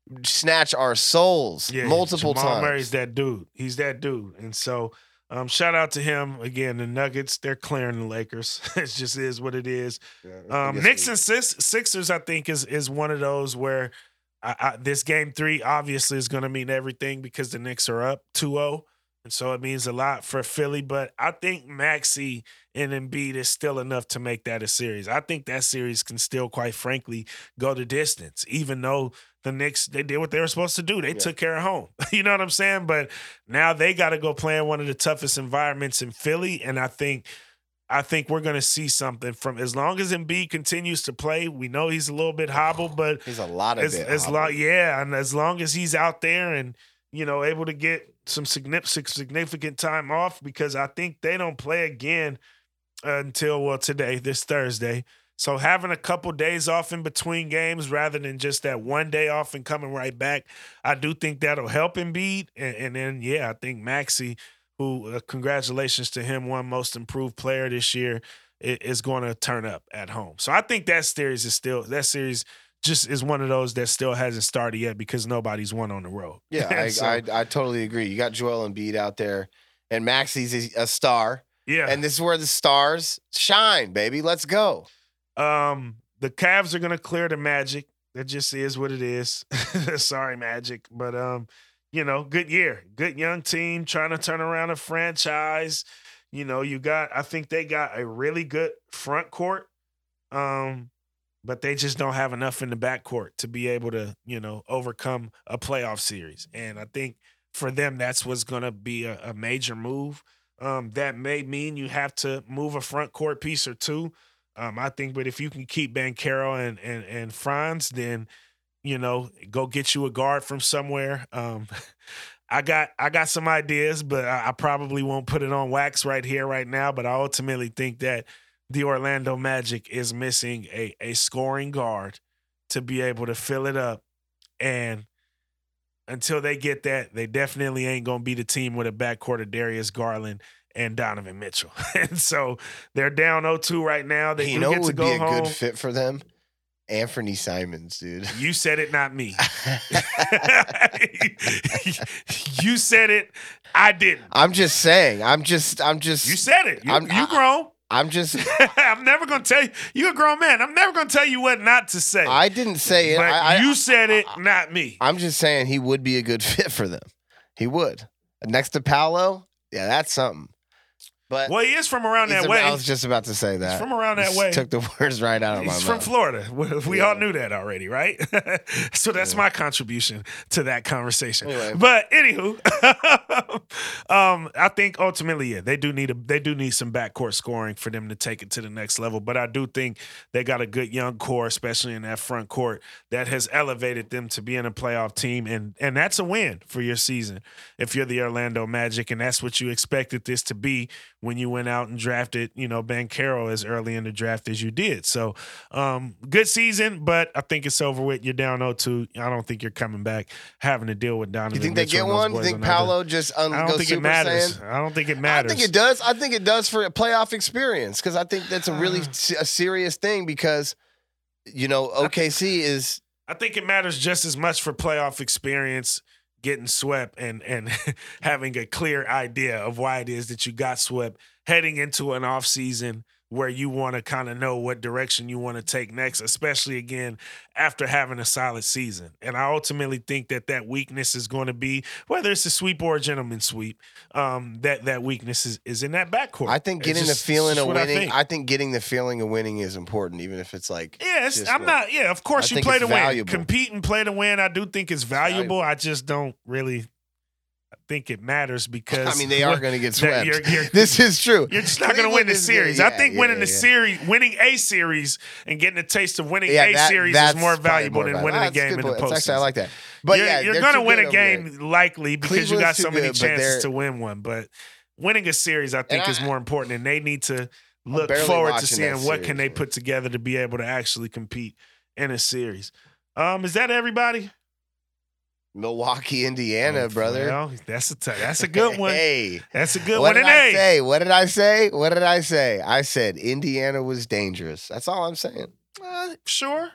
snatch our souls Yeah, multiple Jamal times. Murray's that dude. He's that dude. And so um, shout out to him. Again, the Nuggets, they're clearing the Lakers. It just is what it is. Yeah, Um, Knicks and Six, Sixers, I think, is is one of those where I, I, this game three obviously is going to mean everything because the Knicks are up two oh. And so it means a lot for Philly. But I think Maxey and Embiid is still enough to make that a series. I think that series can still, quite frankly, go the distance, even though the Knicks, they did what they were supposed to do. They yeah. took care of home. You know what I'm saying? But now they got to go play in one of the toughest environments in Philly. And I think I think we're going to see something from as long as Embiid continues to play. We know he's a little bit hobbled, but he's a lot of as, bit as long, yeah, and as long as he's out there and, you know, able to get some significant significant time off, because I think they don't play again until, well, today, this Thursday. So having a couple days off in between games rather than just that one day off and coming right back, I do think that'll help Embiid. And, and then, yeah, I think Maxey, who uh, congratulations to him, won most improved player this year, is going to turn up at home. So I think that series is still that series just is one of those that still hasn't started yet because nobody's won on the road. Yeah, I, so, I I totally agree. You got Joel Embiid out there, and Maxey's a, a star. Yeah, and this is where the stars shine, baby. Let's go. Um, the Cavs are going to clear the Magic. That just is what it is. Sorry, Magic, but um. You know, good year, good young team trying to turn around a franchise. You know, you got, I think they got a really good front court, um, but they just don't have enough in the back court to be able to, you know, overcome a playoff series. And I think for them, that's what's going to be a, a major move. Um, that may mean you have to move a front court piece or two. Um, I think, but if you can keep Banchero and, and, and Franz, then you know, go get you a guard from somewhere. Um, I got I got some ideas, but I, I probably won't put it on wax right here, right now. But I ultimately think that the Orlando Magic is missing a, a scoring guard to be able to fill it up. And until they get that, they definitely ain't going to be the team with a backcourt of Darius Garland and Donovan Mitchell. And so they're down oh two right now. They you do know get what to would go be a home. good fit for them? Anthony Simons, dude. You said it, not me. You said it. I didn't. I'm just saying. I'm just. I'm just. You said it. You, I'm, you grown. I'm just. I'm never gonna tell you. You're a grown man. I'm never gonna tell you what not to say. I didn't say it. But I, you I, said it, I, not me. I'm just saying he would be a good fit for them. He would. Next to Paolo, yeah, that's something. But well, he is from around that a, way. I was just about to say that. He's from around that Just way. Took the words right out of He's my mouth. He's from Florida. We, we yeah. all knew that already, right? So that's yeah. my contribution to that conversation. Anyway. But anywho, um, I think ultimately, yeah, they do need a they do need some backcourt scoring for them to take it to the next level. But I do think they got a good young core, especially in that front court, that has elevated them to being a playoff team, and and that's a win for your season if you're the Orlando Magic, and that's what you expected this to be when you went out and drafted, you know, Banchero as early in the draft as you did. So um, good season, but I think it's over with. You're down oh two. I don't think you're coming back having to deal with Donovan. You think Mitchell they get one? You think Paolo just un- I don't think Super it matters. Saiyan? I don't think it matters. I think it does. I think it does for a playoff experience because I think that's a really a serious thing because, you know, O K C is. I think it matters just as much for playoff experience, getting swept and and having a clear idea of why it is that you got swept heading into an off season where you want to kind of know what direction you want to take next, especially again after having a solid season. And I ultimately think that that weakness is going to be, whether it's a sweep or a gentleman's sweep, um, that that weakness is, is in that backcourt. I think getting just, the feeling of winning. I think. I I think getting the feeling of winning is important, even if it's like. Yes, I'm not. Yeah, of course I you play to valuable. win, compete and play to win. I do think it's valuable. valuable. I just don't really. think it matters because I mean they are going to get swept. You're, you're, this is true. You're just not going to win the series. Yeah, I think yeah, winning yeah, the yeah. series, winning a series, and getting a taste of winning yeah, a that, series is more valuable more than valuable. winning ah, a game in the postseason. Actually, I like that. But you're, yeah, you're going to win a game there. likely because Cleveland's you got so many good, chances to win one. But winning a series, I think, I, is more important, and they need to look forward to seeing what series, can they put together to be able to actually compete in a series. Um, is that everybody? Milwaukee, Indiana, oh, brother. Well, that's a t- that's a good one. Hey, that's a good what one. Did I hey. say? What did I say? What did I say? I said Indiana was dangerous. That's all I'm saying. Uh, sure.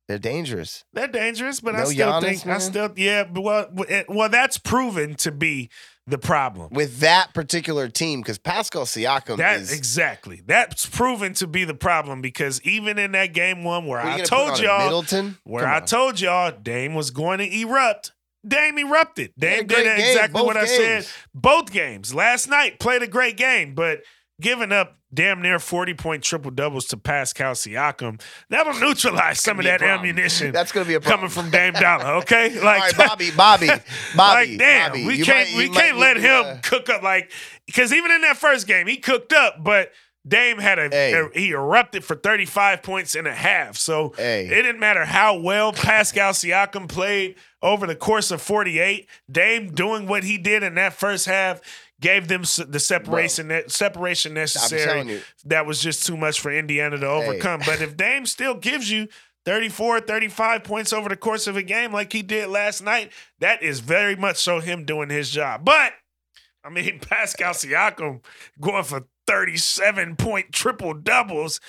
They're dangerous. They're dangerous, but I No still Giannis, think I man? still yeah. But well, it- well, that's proven to be the problem. With that particular team, because Pascal Siakam That is exactly. That's proven to be the problem because even in that game one where What are you I gonna put told on him, y'all, Middleton. where Come I on. told y'all Dame was going to erupt, Dame erupted. He had a Dame did great game, exactly both what I said. games. Both games. Last night played a great game, but giving up damn near forty-point triple-doubles to Pascal Siakam, that'll neutralize some of be a that problem. ammunition That's gonna be a problem. coming from Dame Dollar, okay? All Like right, Bobby, Bobby, Bobby. like damn, Bobby, we you can't might- we you might can't need let to, him uh, cook up like because even in that first game he cooked up, but Dame had a, Hey. a- he erupted for thirty-five points and a half. So Hey. it didn't matter how well Pascal Siakam played over the course of forty-eight. Dame doing what he did in that first half gave them s- the separation that separation telling necessary. you. That was just too much for Indiana to overcome. But if Dame still gives you thirty-four, thirty-five points over the course of a game like he did last night, that is very much so him doing his job. But, I mean, Pascal Siakam going for thirty-seven point triple doubles,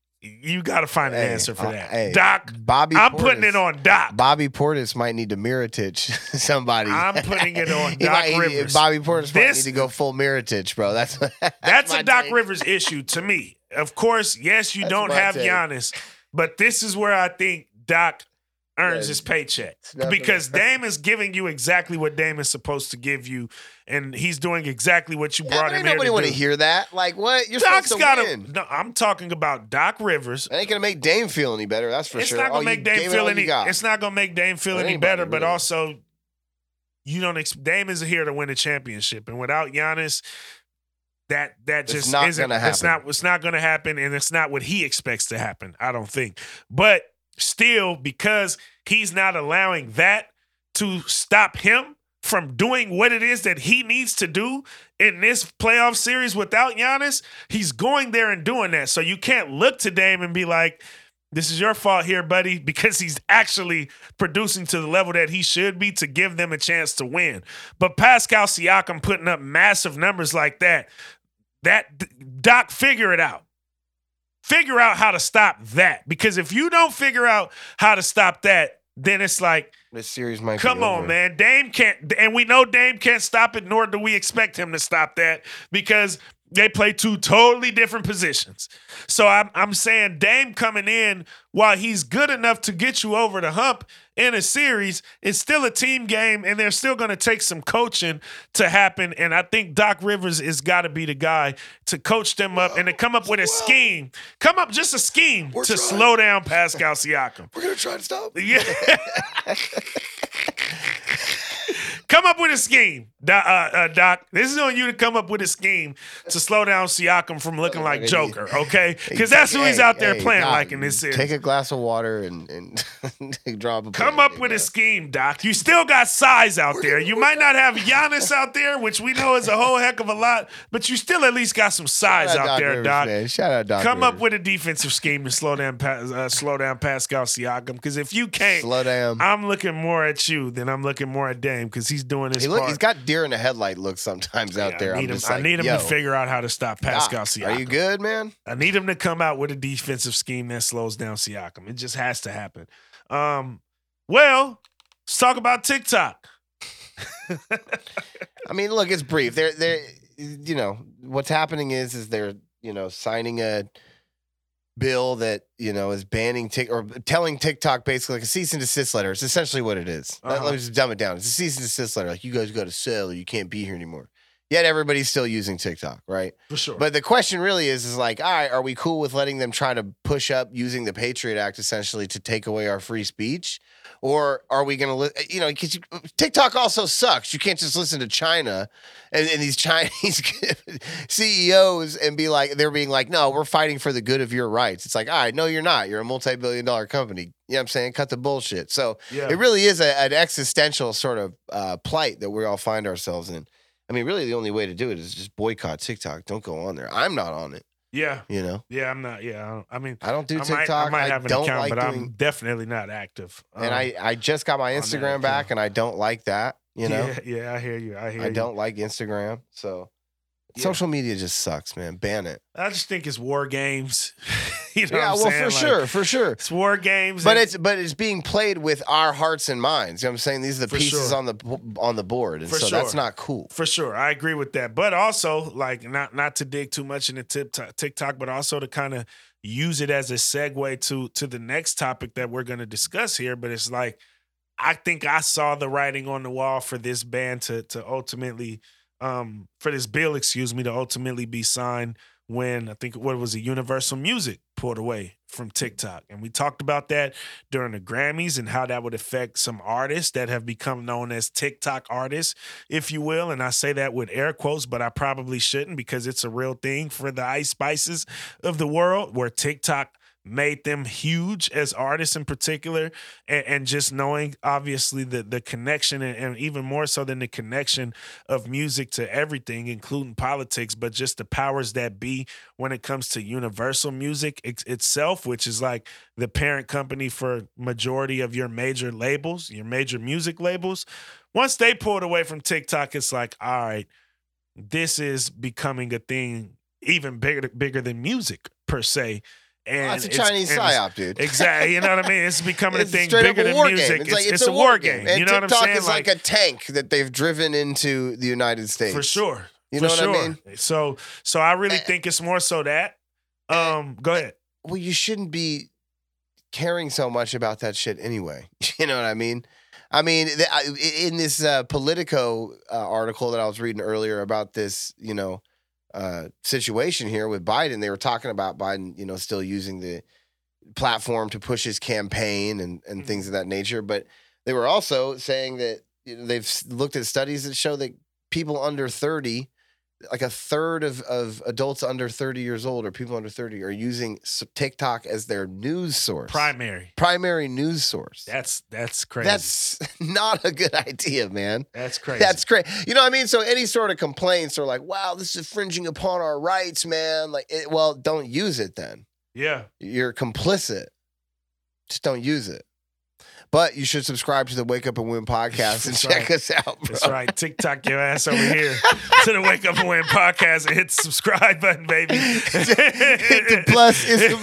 you got to find an Hey, answer for uh, that. hey, Doc, Bobby. I'm Portis, putting it on Doc. Bobby Portis might need to Miritich somebody. I'm putting it on He Doc might- he- Rivers. Bobby Portis might This- need to go full Miritich, bro. That's That's my a Doc take. Rivers issue to me. Of course, yes, you That's don't my have take. Giannis, but this is where I think Doc earns Yeah, his paycheck definitely. because Dame is giving you exactly what Dame is supposed to give you, and he's doing exactly what you Yeah, brought but him ain't here nobody to want do. to hear that. Like what? You're Doc's supposed to got win. to. No, I'm talking about Doc Rivers. That ain't gonna make Dame feel any better. That's for It's sure. not Oh, gonna you make Dame gave it feel all you any. got. It's not gonna make Dame feel Or any anybody, better. But really. also, you don't. Ex- Dame is here to win a championship, and without Giannis, that that It's just not isn't. gonna It's happen. not. It's not going to happen, and it's not what he expects to happen. I don't think. But still, because he's not allowing that to stop him from doing what it is that he needs to do in this playoff series without Giannis, he's going there and doing that. So you can't look to Dame and be like, this is your fault here, buddy, because he's actually producing to the level that he should be to give them a chance to win. But Pascal Siakam putting up massive numbers like that, that Doc, figure it out. Figure out how to stop that. Because if you don't figure out how to stop that, then it's like, This series might. come be on, over. man. Dame can't, and we know Dame can't stop it, nor do we expect him to stop that because they play two totally different positions. So I'm, I'm saying Dame coming in, while he's good enough to get you over the hump in a series, it's still a team game, and they're still going to take some coaching to happen. And I think Doc Rivers has got to be the guy to coach them up and to come up with a scheme. Come up just a scheme We're to trying. slow down Pascal Siakam. We're gonna try to stop. Yeah. Come up with a scheme, Doc, uh, uh, Doc. This is on you to come up with a scheme to slow down Siakam from looking like Joker, okay? Because that's who he's Hey, out there hey, playing Doc, like in this series. Take a glass of water and and drop a. Come play. up with a scheme, Doc. You still got size out there. You might not have Giannis out there, which we know is a whole heck of a lot, but you still at least got some size Shout out Doc there, Rivers, Doc. Man. Shout out Doc. Come up Rivers. with a defensive scheme to slow down, Pa- uh, slow down Pascal Siakam. Because if you can't, Slow down. I'm looking more at you than I'm looking more at Dame because he's doing his He look, part. he's got deer in the headlight look sometimes out Yeah, there. I I'm need him, just I like, need him yo, to figure out how to stop Pascal Doc, Siakam. Are you good, man? I need him to come out with a defensive scheme that slows down Siakam. It just has to happen. Um, well, let's talk about TikTok. I mean, look, it's brief. They're they're you know, what's happening is is they're, you know, signing a bill that, you know, is banning Tik or telling TikTok basically like a cease and desist letter. It's essentially what it is. Let- Uh-huh. Let me just dumb it down. It's a cease and desist letter. Like, you guys got to sell or you can't be here anymore. Yet everybody's still using TikTok, right? For sure. But the question really is, is like, all right, are we cool with letting them try to push up using the Patriot Act essentially to take away our free speech? Or are we going to, li- you know, because TikTok also sucks. You can't just listen to China and, and these Chinese C E Os and be like, they're being like, no, we're fighting for the good of your rights. It's like, all right, no, you're not. You're a multi-billion dollar company. You know what I'm saying? Cut the bullshit. So yeah. it really is a, an existential sort of uh, plight that we all find ourselves in. I mean, really, the only way to do it is just boycott TikTok. Don't go on there. I'm not on it. yeah. You know, Yeah, I'm not. Yeah, I, don't, I mean, I don't do I TikTok. might, I might have an don't account, like but doing. I'm definitely not active. and Um, I, I just got my on that Instagram back, account. and I don't like that. You know, yeah, yeah, I hear you. I hear I you. don't like Instagram. So Yeah. Social media just sucks, man. Ban it. I just think it's war games. you know Yeah, what I'm well, saying? for Like, sure, for sure. It's war games. But and- it's but it's being played with our hearts and minds. You know what I'm saying? These are the For pieces sure. on the on the board, and For so sure. that's not cool. For sure, I agree with that. But also, like, not not to dig too much into TikTok, TikTok, but also to kind of use it as a segue to to the next topic that we're going to discuss here. But it's like, I think I saw the writing on the wall for this band to to ultimately, um, for this bill, excuse me, to ultimately be signed when I think what was it, Universal Music pulled away from TikTok. And we talked about that during the Grammys and how that would affect some artists that have become known as TikTok artists, if you will. And I say that with air quotes, but I probably shouldn't because it's a real thing for the Ice Spices of the world, where TikTok made them huge as artists in particular, and, and just knowing obviously the the connection and, and even more so than the connection of music to everything, including politics, but just the powers that be when it comes to Universal Music it, itself, which is like the parent company for majority of your major labels, your major music labels. Once they pulled away from TikTok, it's like, all right, this is becoming a thing even bigger bigger than music per se. And Well, that's a it's- Chinese and it's- psyop, dude. Exactly. You know what I mean? It's becoming It's a thing straight up bigger a than war music. game. It's like it's, a, war game. And You know TikTok what I'm saying? is like, a tank that they've driven into the United States. for sure. You for know what sure. I mean? So so I really Eh, think it's more so that. Um, go ahead. Well, you shouldn't be caring so much about that shit anyway. You know what I mean? I mean, th- I- in this uh, Politico uh, article that I was reading earlier about this, you know, uh, situation here with Biden, they were talking about Biden, you know, still using the platform to push his campaign and, and things of that nature. But they were also saying that you know, they've s- looked at studies that show that people under thirty, like a third of, of adults under thirty years old or people under thirty are using s- TikTok as their news source. Primary. Primary news source. That's that's crazy. That's not a good idea, man. that's crazy. That's great. You know what I mean? So any sort of complaints are like, wow, this is infringing upon our rights, man. Like, it, well, don't use it then. yeah. You're complicit. Just don't use it. But you should subscribe to the Wake Up and Win podcast and That's check right. us out, bro. That's right. TikTok your ass over here to the Wake Up and Win podcast and hit the subscribe button, baby. Hit the plus is the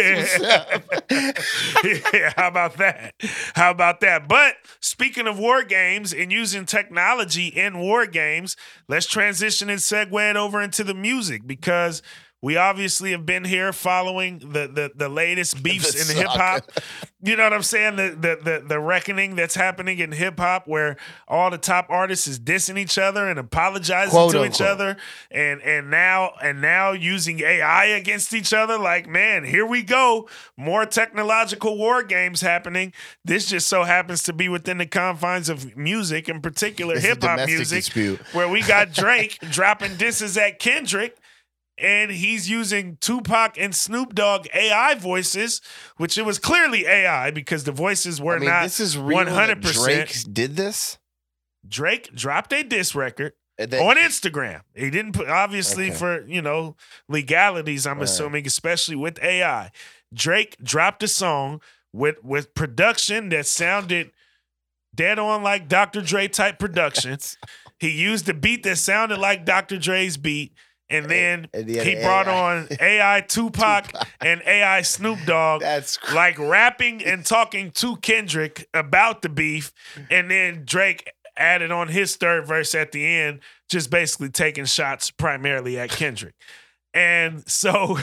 must. What's up? Yeah, how about that? How about that? But speaking of war games and using technology in war games, let's transition and segue it over into the music because we obviously have been here following the the, the latest beefs The in hip hop. saga. You know what I'm saying? The, the the the reckoning that's happening in hip hop, where all the top artists is dissing each other and apologizing Quote, to unquote. each other, and and now and now using A I against each other. Like, man, here we go. More technological war games happening. This just so happens to be within the confines of music, in particular This is hip hop domestic music, dispute. where we got Drake dropping disses at Kendrick. And he's using Tupac and Snoop Dogg A I voices, which it was clearly A I because the voices were I mean, not this is real one hundred that percent. Drake did this? Drake dropped a diss record And then- on Instagram. He didn't put, obviously, Okay. for, you know, legalities, I'm Right. assuming, especially with A I. Drake dropped a song with, with production that sounded dead on like Doctor Dre type production. He used a beat that sounded like Doctor Dre's beat. And then and he had he an brought A I. on A I Tupac, and A I Snoop Dogg, That's crazy. like rapping and talking to Kendrick about the beef. And then Drake added on his third verse at the end, just basically taking shots primarily at Kendrick. And so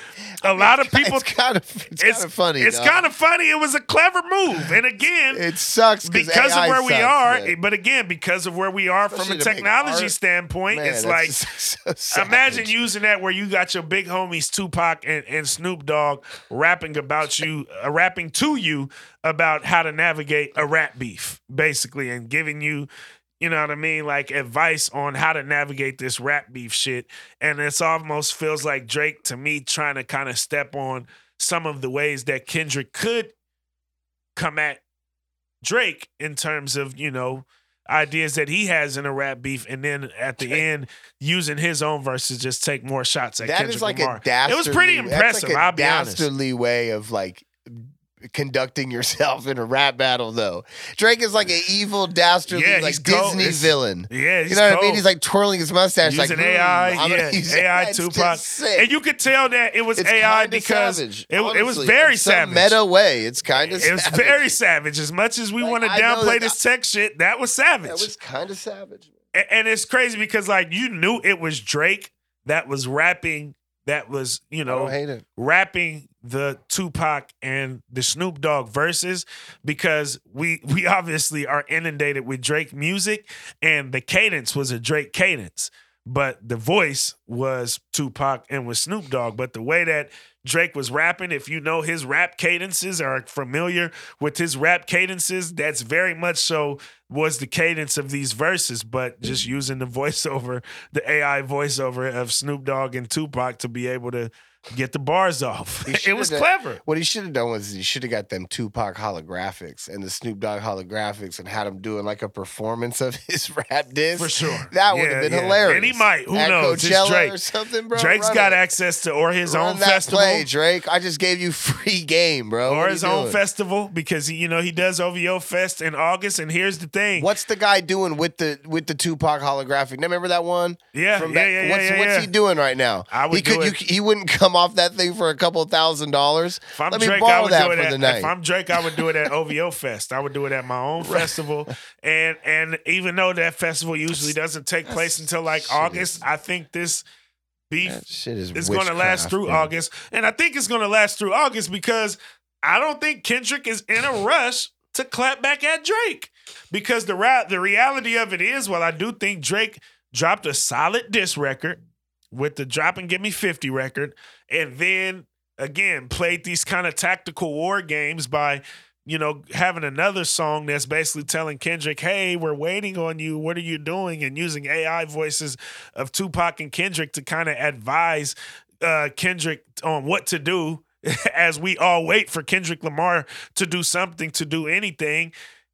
a lot of people, It's kind of, it's it's kind of funny. It's dog. kind of funny. It was a clever move. And again, It sucks because A I of where we sucks, are, man. but again, because of where we are from a Especially to make technology art. standpoint, Man, it's that's like, just so savage. imagine using that where you got your big homies Tupac and, and Snoop Dogg rapping about you, uh, rapping to you about how to navigate a rap beef, basically, and giving you, you know what I mean, like advice on how to navigate this rap beef shit. And it's almost feels like Drake to me trying to kind of step on some of the ways that Kendrick could come at Drake in terms of, you know, ideas that he has in a rap beef, and then at the end using his own verses just take more shots at That Kendrick is like Lamar. a dastardly. It was pretty that's impressive. like a I'll be honest. dastardly way of like conducting yourself in a rap battle, though. Drake is like an evil, dastardly, Yeah, like he's cold. Disney It's- villain. Yeah, he's you know what I cold. mean? He's like twirling his mustache, Using like A I, "Hmm, I'm gonna yeah, use A I It's Tupac, just sick. and you could tell that it was It's A I kinda because savage, it, it was honestly. very In some savage. meta way. It's kind of It was savage. very savage. As much as we Like, want to I know downplay that- this tech shit, that was savage. That was kind of savage. A- and it's crazy because like you knew it was Drake that was rapping, that was you I know don't hate it. rapping the Tupac and the Snoop Dogg verses because we we obviously are inundated with Drake music and the cadence was a Drake cadence, but the voice was Tupac and was Snoop Dogg. But the way that Drake was rapping, if you know his rap cadences, are familiar with his rap cadences, that's very much so was the cadence of these verses, but just using the voiceover, the A I voiceover of Snoop Dogg and Tupac to be able to get the bars off. He It should've was done- clever. What he should have done was he should have got them Tupac holographics and the Snoop Dogg holographics and had him doing like a performance of his rap disc. For sure. That would Yeah, have been yeah. hilarious. And he might. Who At knows? It's Coachella Drake. or something, bro. Drake's Run got it. access to or his Run own that festival. play, Drake. I just gave you free game, bro. Or What are his you own doing? festival because he, you know, he does O V O Fest in August. And here's the thing. What's the guy doing with the with the Tupac holographic? Now, remember that one? Yeah, From yeah, back- yeah, yeah, What's, yeah, what's yeah. he doing right now? I would he could. do You, it. he wouldn't come off that thing for a couple thousand dollars. If I'm Let me Drake, I borrow would that do it for at, the night. if I'm Drake, I would do it at O V O Fest. I would do it at my own festival. And and even though that festival usually doesn't take place until like shit August, is- I think this beef That shit is is going to last witchcraft, through bro. August. And I think it's going to last through August because I don't think Kendrick is in a rush to clap back at Drake. Because the ra- the reality of it is, while I do think Drake dropped a solid diss record with the Drop and Give Me fifty record, and then again played these kind of tactical war games by, you know, having another song that's basically telling Kendrick, hey, we're waiting on you. What are you doing? And using A I voices of Tupac and Kendrick to kind of advise uh, Kendrick on what to do as we all wait for Kendrick Lamar to do something, to do anything.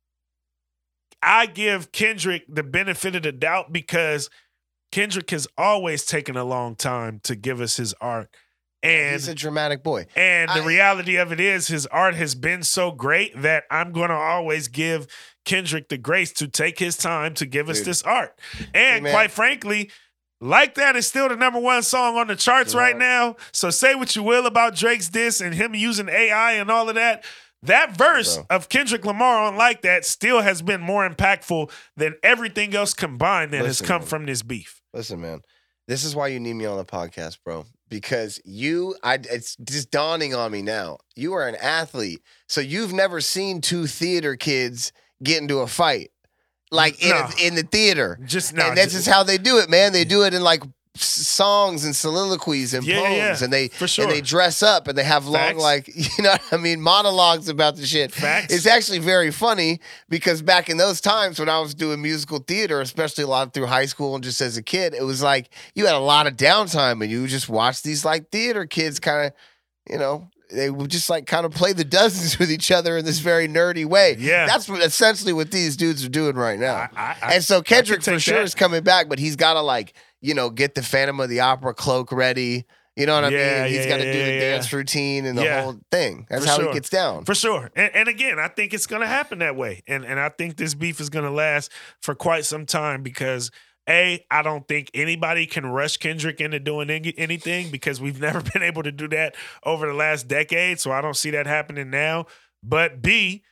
I give Kendrick the benefit of the doubt because Kendrick has always taken a long time to give us his art. And He's a dramatic boy. and the I- reality of it is his art has been so great that I'm going to always give Kendrick the grace to take his time to give us Dude. this art. And man. quite frankly, Like That is still the number one song on the charts right Right. now. So say what you will about Drake's diss and him using A I and all of that. That verse Bro. of Kendrick Lamar on Like That still has been more impactful than everything else combined that has Listen, come man. from this beef. Listen, man, this is why you need me on the podcast, bro. Because you, I, it's just dawning on me now. You are an athlete, so you've never seen two theater kids get into a fight, like in No. a, in the theater. Just no, and that's just- just how they do it, man. They do it in like s- songs and soliloquies and Yeah, poems, yeah, and they for sure. and they dress up and they have long, Facts. like you know, what I mean, monologues about the shit. Facts. It's actually very funny because back in those times when I was doing musical theater, especially a lot through high school and just as a kid, it was like you had a lot of downtime and you would just watch these like theater kids kind of, you know, they would just like kind of play the dozens with each other in this very nerdy way. Yeah. That's what essentially what these dudes are doing right now. I- I- I- and so Kendrick take for sure that. is coming back, but he's got to like, you know, get the Phantom of the Opera cloak ready. You know what I Yeah, mean? He's yeah, got to yeah, do the yeah, dance yeah. routine and the Yeah. whole thing. That's For how sure. he gets down. For sure. And, and again, I think it's going to happen that way. And and I think this beef is going to last for quite some time because, A, I don't think anybody can rush Kendrick into doing any, anything because we've never been able to do that over the last decade. So I don't see that happening now. But B,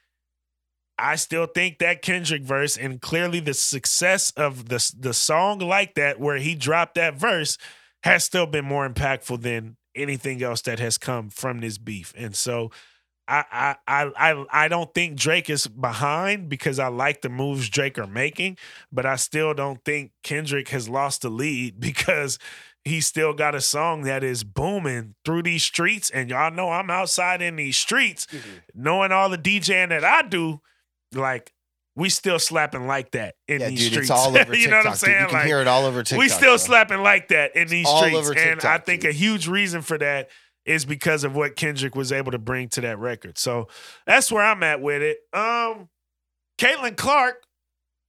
I still think that Kendrick verse and clearly the success of the, the song Like That, where he dropped that verse, has still been more impactful than anything else that has come from this beef. And so I I I I I don't think Drake is behind because I like the moves Drake are making, but I still don't think Kendrick has lost the lead because he's still got a song that is booming through these streets. And y'all know I'm outside in these streets, knowing all the DJing that I do, like we still slapping Like That in Yeah, these dude, streets. it's all over TikTok. You know what I'm dude. saying? You can Like, hear it all over TikTok. we still bro. slapping Like That in these All streets. over And I TikTok, think dude. a huge reason for that is because of what Kendrick was able to bring to that record. So that's where I'm at with it. Um, Caitlin Clark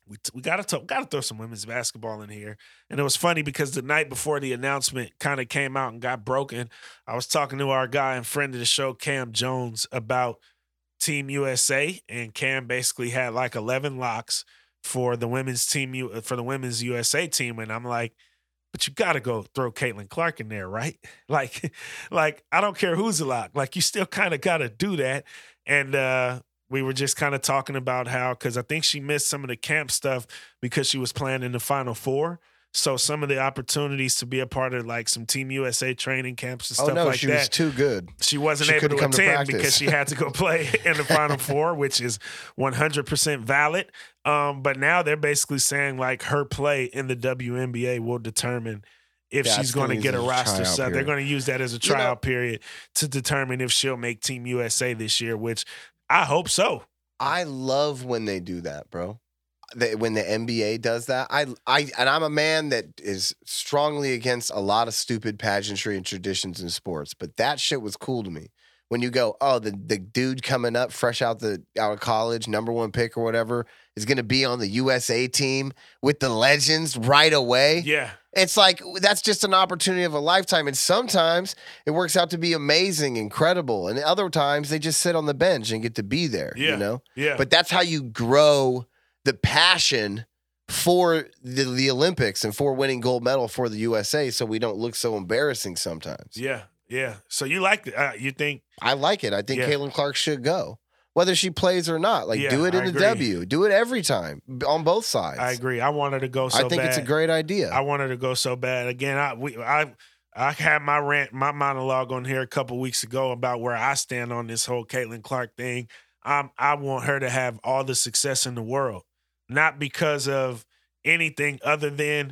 we we gotta talk, gotta throw some women's basketball in here. And it was funny because the night before the announcement kind of came out and got broken, I was talking to our guy and friend of the show, Cam Jones, about Team U S A, and Cam basically had like eleven locks for the women's team U- for the women's U S A team, and I'm like, but you got to go throw Caitlin Clark in there, right? Like, like I don't care who's a lock. Like, you still kind of got to do that. And uh, we were just kind of talking about how, because I think she missed some of the camp stuff because she was playing in the Final Four. So some of the opportunities to be a part of like some Team U S A training camps and Oh stuff no, like she that. was too good. She wasn't She able couldn't to come to attend practice. because she had to go play in the Final Four, which is one hundred percent valid. Um, but now they're basically saying like her play in the W N B A will determine if Yeah, she's it's going to gonna get a use it as a roster tryout set. They're period. going to use that as a You know- tryout period to determine if she'll make Team U S A this year, which I hope so. I love when they do that, bro. They, when the N B A does that, I, I, and I'm a man that is strongly against a lot of stupid pageantry and traditions in sports, but that shit was cool to me. When you go, oh, the the dude coming up fresh out the out of college, number one pick or whatever, is going to be on the U S A team with the legends right away. Yeah. It's like that's just an opportunity of a lifetime. And sometimes it works out to be amazing, incredible. And other times they just sit on the bench and get to be there. Yeah. You know? Yeah. But that's how you grow the passion for the, the Olympics and for winning gold medal for the U S A so we don't look so embarrassing sometimes. yeah. Yeah. So you like it. Uh, you think I like it. I think Yeah. Caitlin Clark should go. Whether she plays or not. Like, Yeah, do it I in the agree. W. Do it every time on both sides. I agree. I want her to go so I think bad. it's a great idea. I want her to go so bad. Again, I we I I had my rant, my monologue on here a couple weeks ago about where I stand on this whole Caitlin Clark thing. Um, I want her to have all the success in the world, not because of anything other than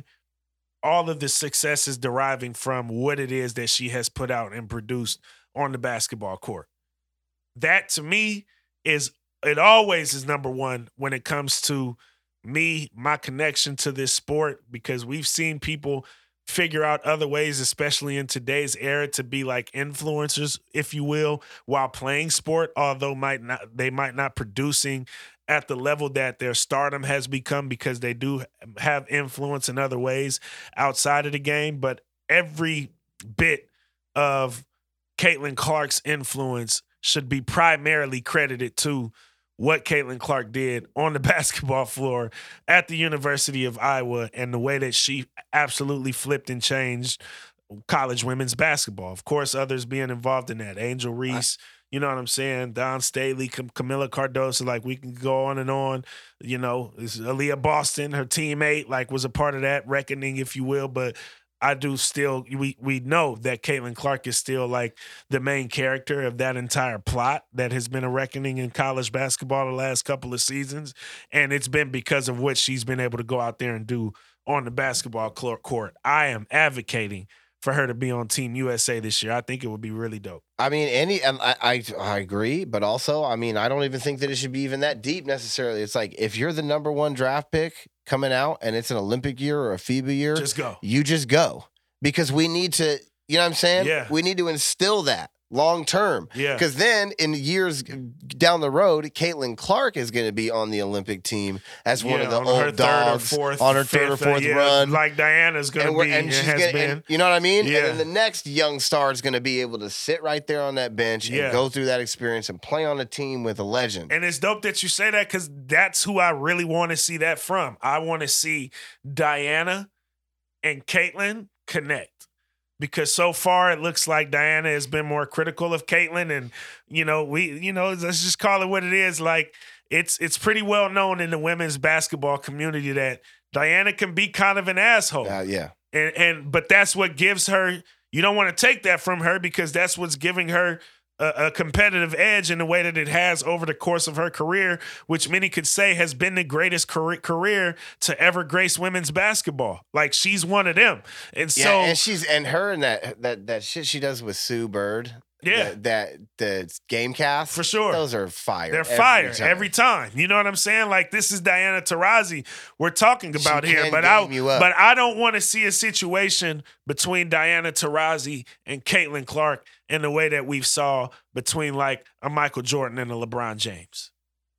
all of the success is deriving from what it is that she has put out and produced on the basketball court. That to me is it always is number one when it comes to me, my connection to this sport, because we've seen people figure out other ways, especially in today's era, to be like influencers, if you will, while playing sport, although might not they might not producing at the level that their stardom has become because they do have influence in other ways outside of the game. But every bit of Caitlin Clark's influence should be primarily credited to what Caitlin Clark did on the basketball floor at the University of Iowa and the way that she absolutely flipped and changed college women's basketball. Of course, others being involved in that. Angel Reese, you know what I'm saying? Don Staley, Cam- Camilla Cardoso, like we can go on and on. You know, it's Aaliyah Boston, her teammate, like was a part of that reckoning, if you will. But I do still, we we know that Caitlin Clark is still like the main character of that entire plot that has been a reckoning in college basketball the last couple of seasons. And it's been because of what she's been able to go out there and do on the basketball court. I am advocating for her to be on Team U S A this year. I think it would be really dope. I mean, any, and I, I, I agree, but also, I mean, I don't even think that it should be even that deep necessarily. It's like if you're the number one draft pick coming out and it's an Olympic year or a FIBA year, Just go. you just go because we need to, you know what I'm saying? Yeah. We need to instill that long term. Yeah. Because then in years down the road, Caitlin Clark is going to be on the Olympic team as one Yeah, of the on her old third or dogs fourth, on her third or fifth, uh, fourth yeah, run. like Diana's going and, to we're- be and and she's has gonna, been. and you know what I mean? Yeah. And then the next young star is going to be able to sit right there on that bench Yeah. and go through that experience and play on a team with a legend. And it's dope that you say that because that's who I really want to see that from. I want to see Diana and Caitlin connect. Because so far it looks like Diana has been more critical of Caitlin, and you know we, you know, let's just call it what it is. Like it's it's pretty well known in the women's basketball community that Diana can be kind of an asshole, Uh, yeah. and and but that's what gives her. You don't want to take that from her because that's what's giving her a, a competitive edge in the way that it has over the course of her career, which many could say has been the greatest career, career to ever grace women's basketball. Like she's one of them, and Yeah, so and she's and her and that that that shit she does with Sue Bird. Yeah. That, that the game cast. For sure. Those are fire. they're every fire time. every time. You know what I'm saying? Like this is Diana Taurasi we're talking about She here, can but I game you up. but I don't want to see a situation between Diana Taurasi and Caitlin Clark in the way that we've saw between like a Michael Jordan and a LeBron James.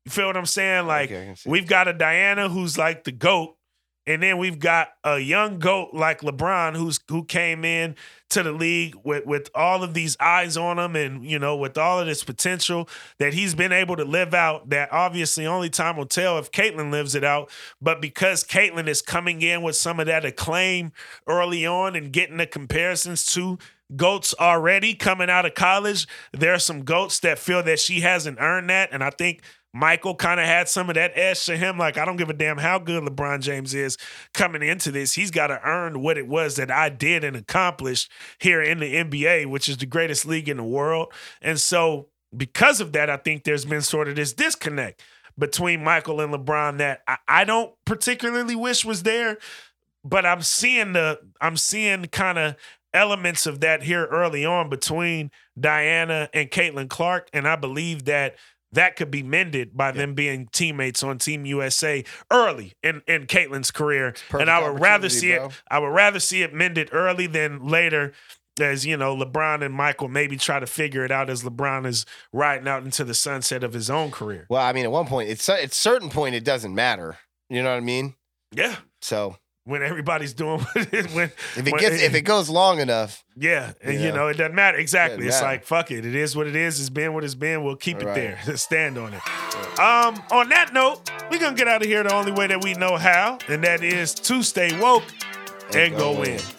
You feel what I'm saying? Like, Okay, I can see. we've got a Diana who's like the GOAT, and then we've got a young GOAT like LeBron who's who came in to the league with, with all of these eyes on him and, you know, with all of this potential that he's been able to live out that obviously only time will tell if Caitlyn lives it out. But because Caitlyn is coming in with some of that acclaim early on and getting the comparisons to GOATs already coming out of college, there are some GOATs that feel that she hasn't earned that. And I think Michael kind of had some of that edge to him. Like, I don't give a damn how good LeBron James is coming into this. He's got to earn what it was that I did and accomplished here in the N B A, which is the greatest league in the world. And so because of that, I think there's been sort of this disconnect between Michael and LeBron that I, I don't particularly wish was there, but I'm seeing the, I'm seeing kind of elements of that here early on between Diana and Caitlin Clark. And I believe that that could be mended by yeah. them being teammates on Team U S A early in, in Caitlin's career. And I would rather see bro. it, I would rather see it mended early than later, as, you know, LeBron and Michael maybe try to figure it out as LeBron is riding out into the sunset of his own career. Well, I mean, at one point, it's at a certain point, it doesn't matter. You know what I mean? Yeah. So when everybody's doing what it, when if it when, gets if it goes long enough, yeah, and you know, you know it doesn't matter exactly. Doesn't it's matter. like fuck it, it is what it is. It's been what it's been. We'll keep All it right. there. Stand on it. Um, on that note, we're gonna get out of here the only way that we know how, and that is to stay woke and, and go, go win. win.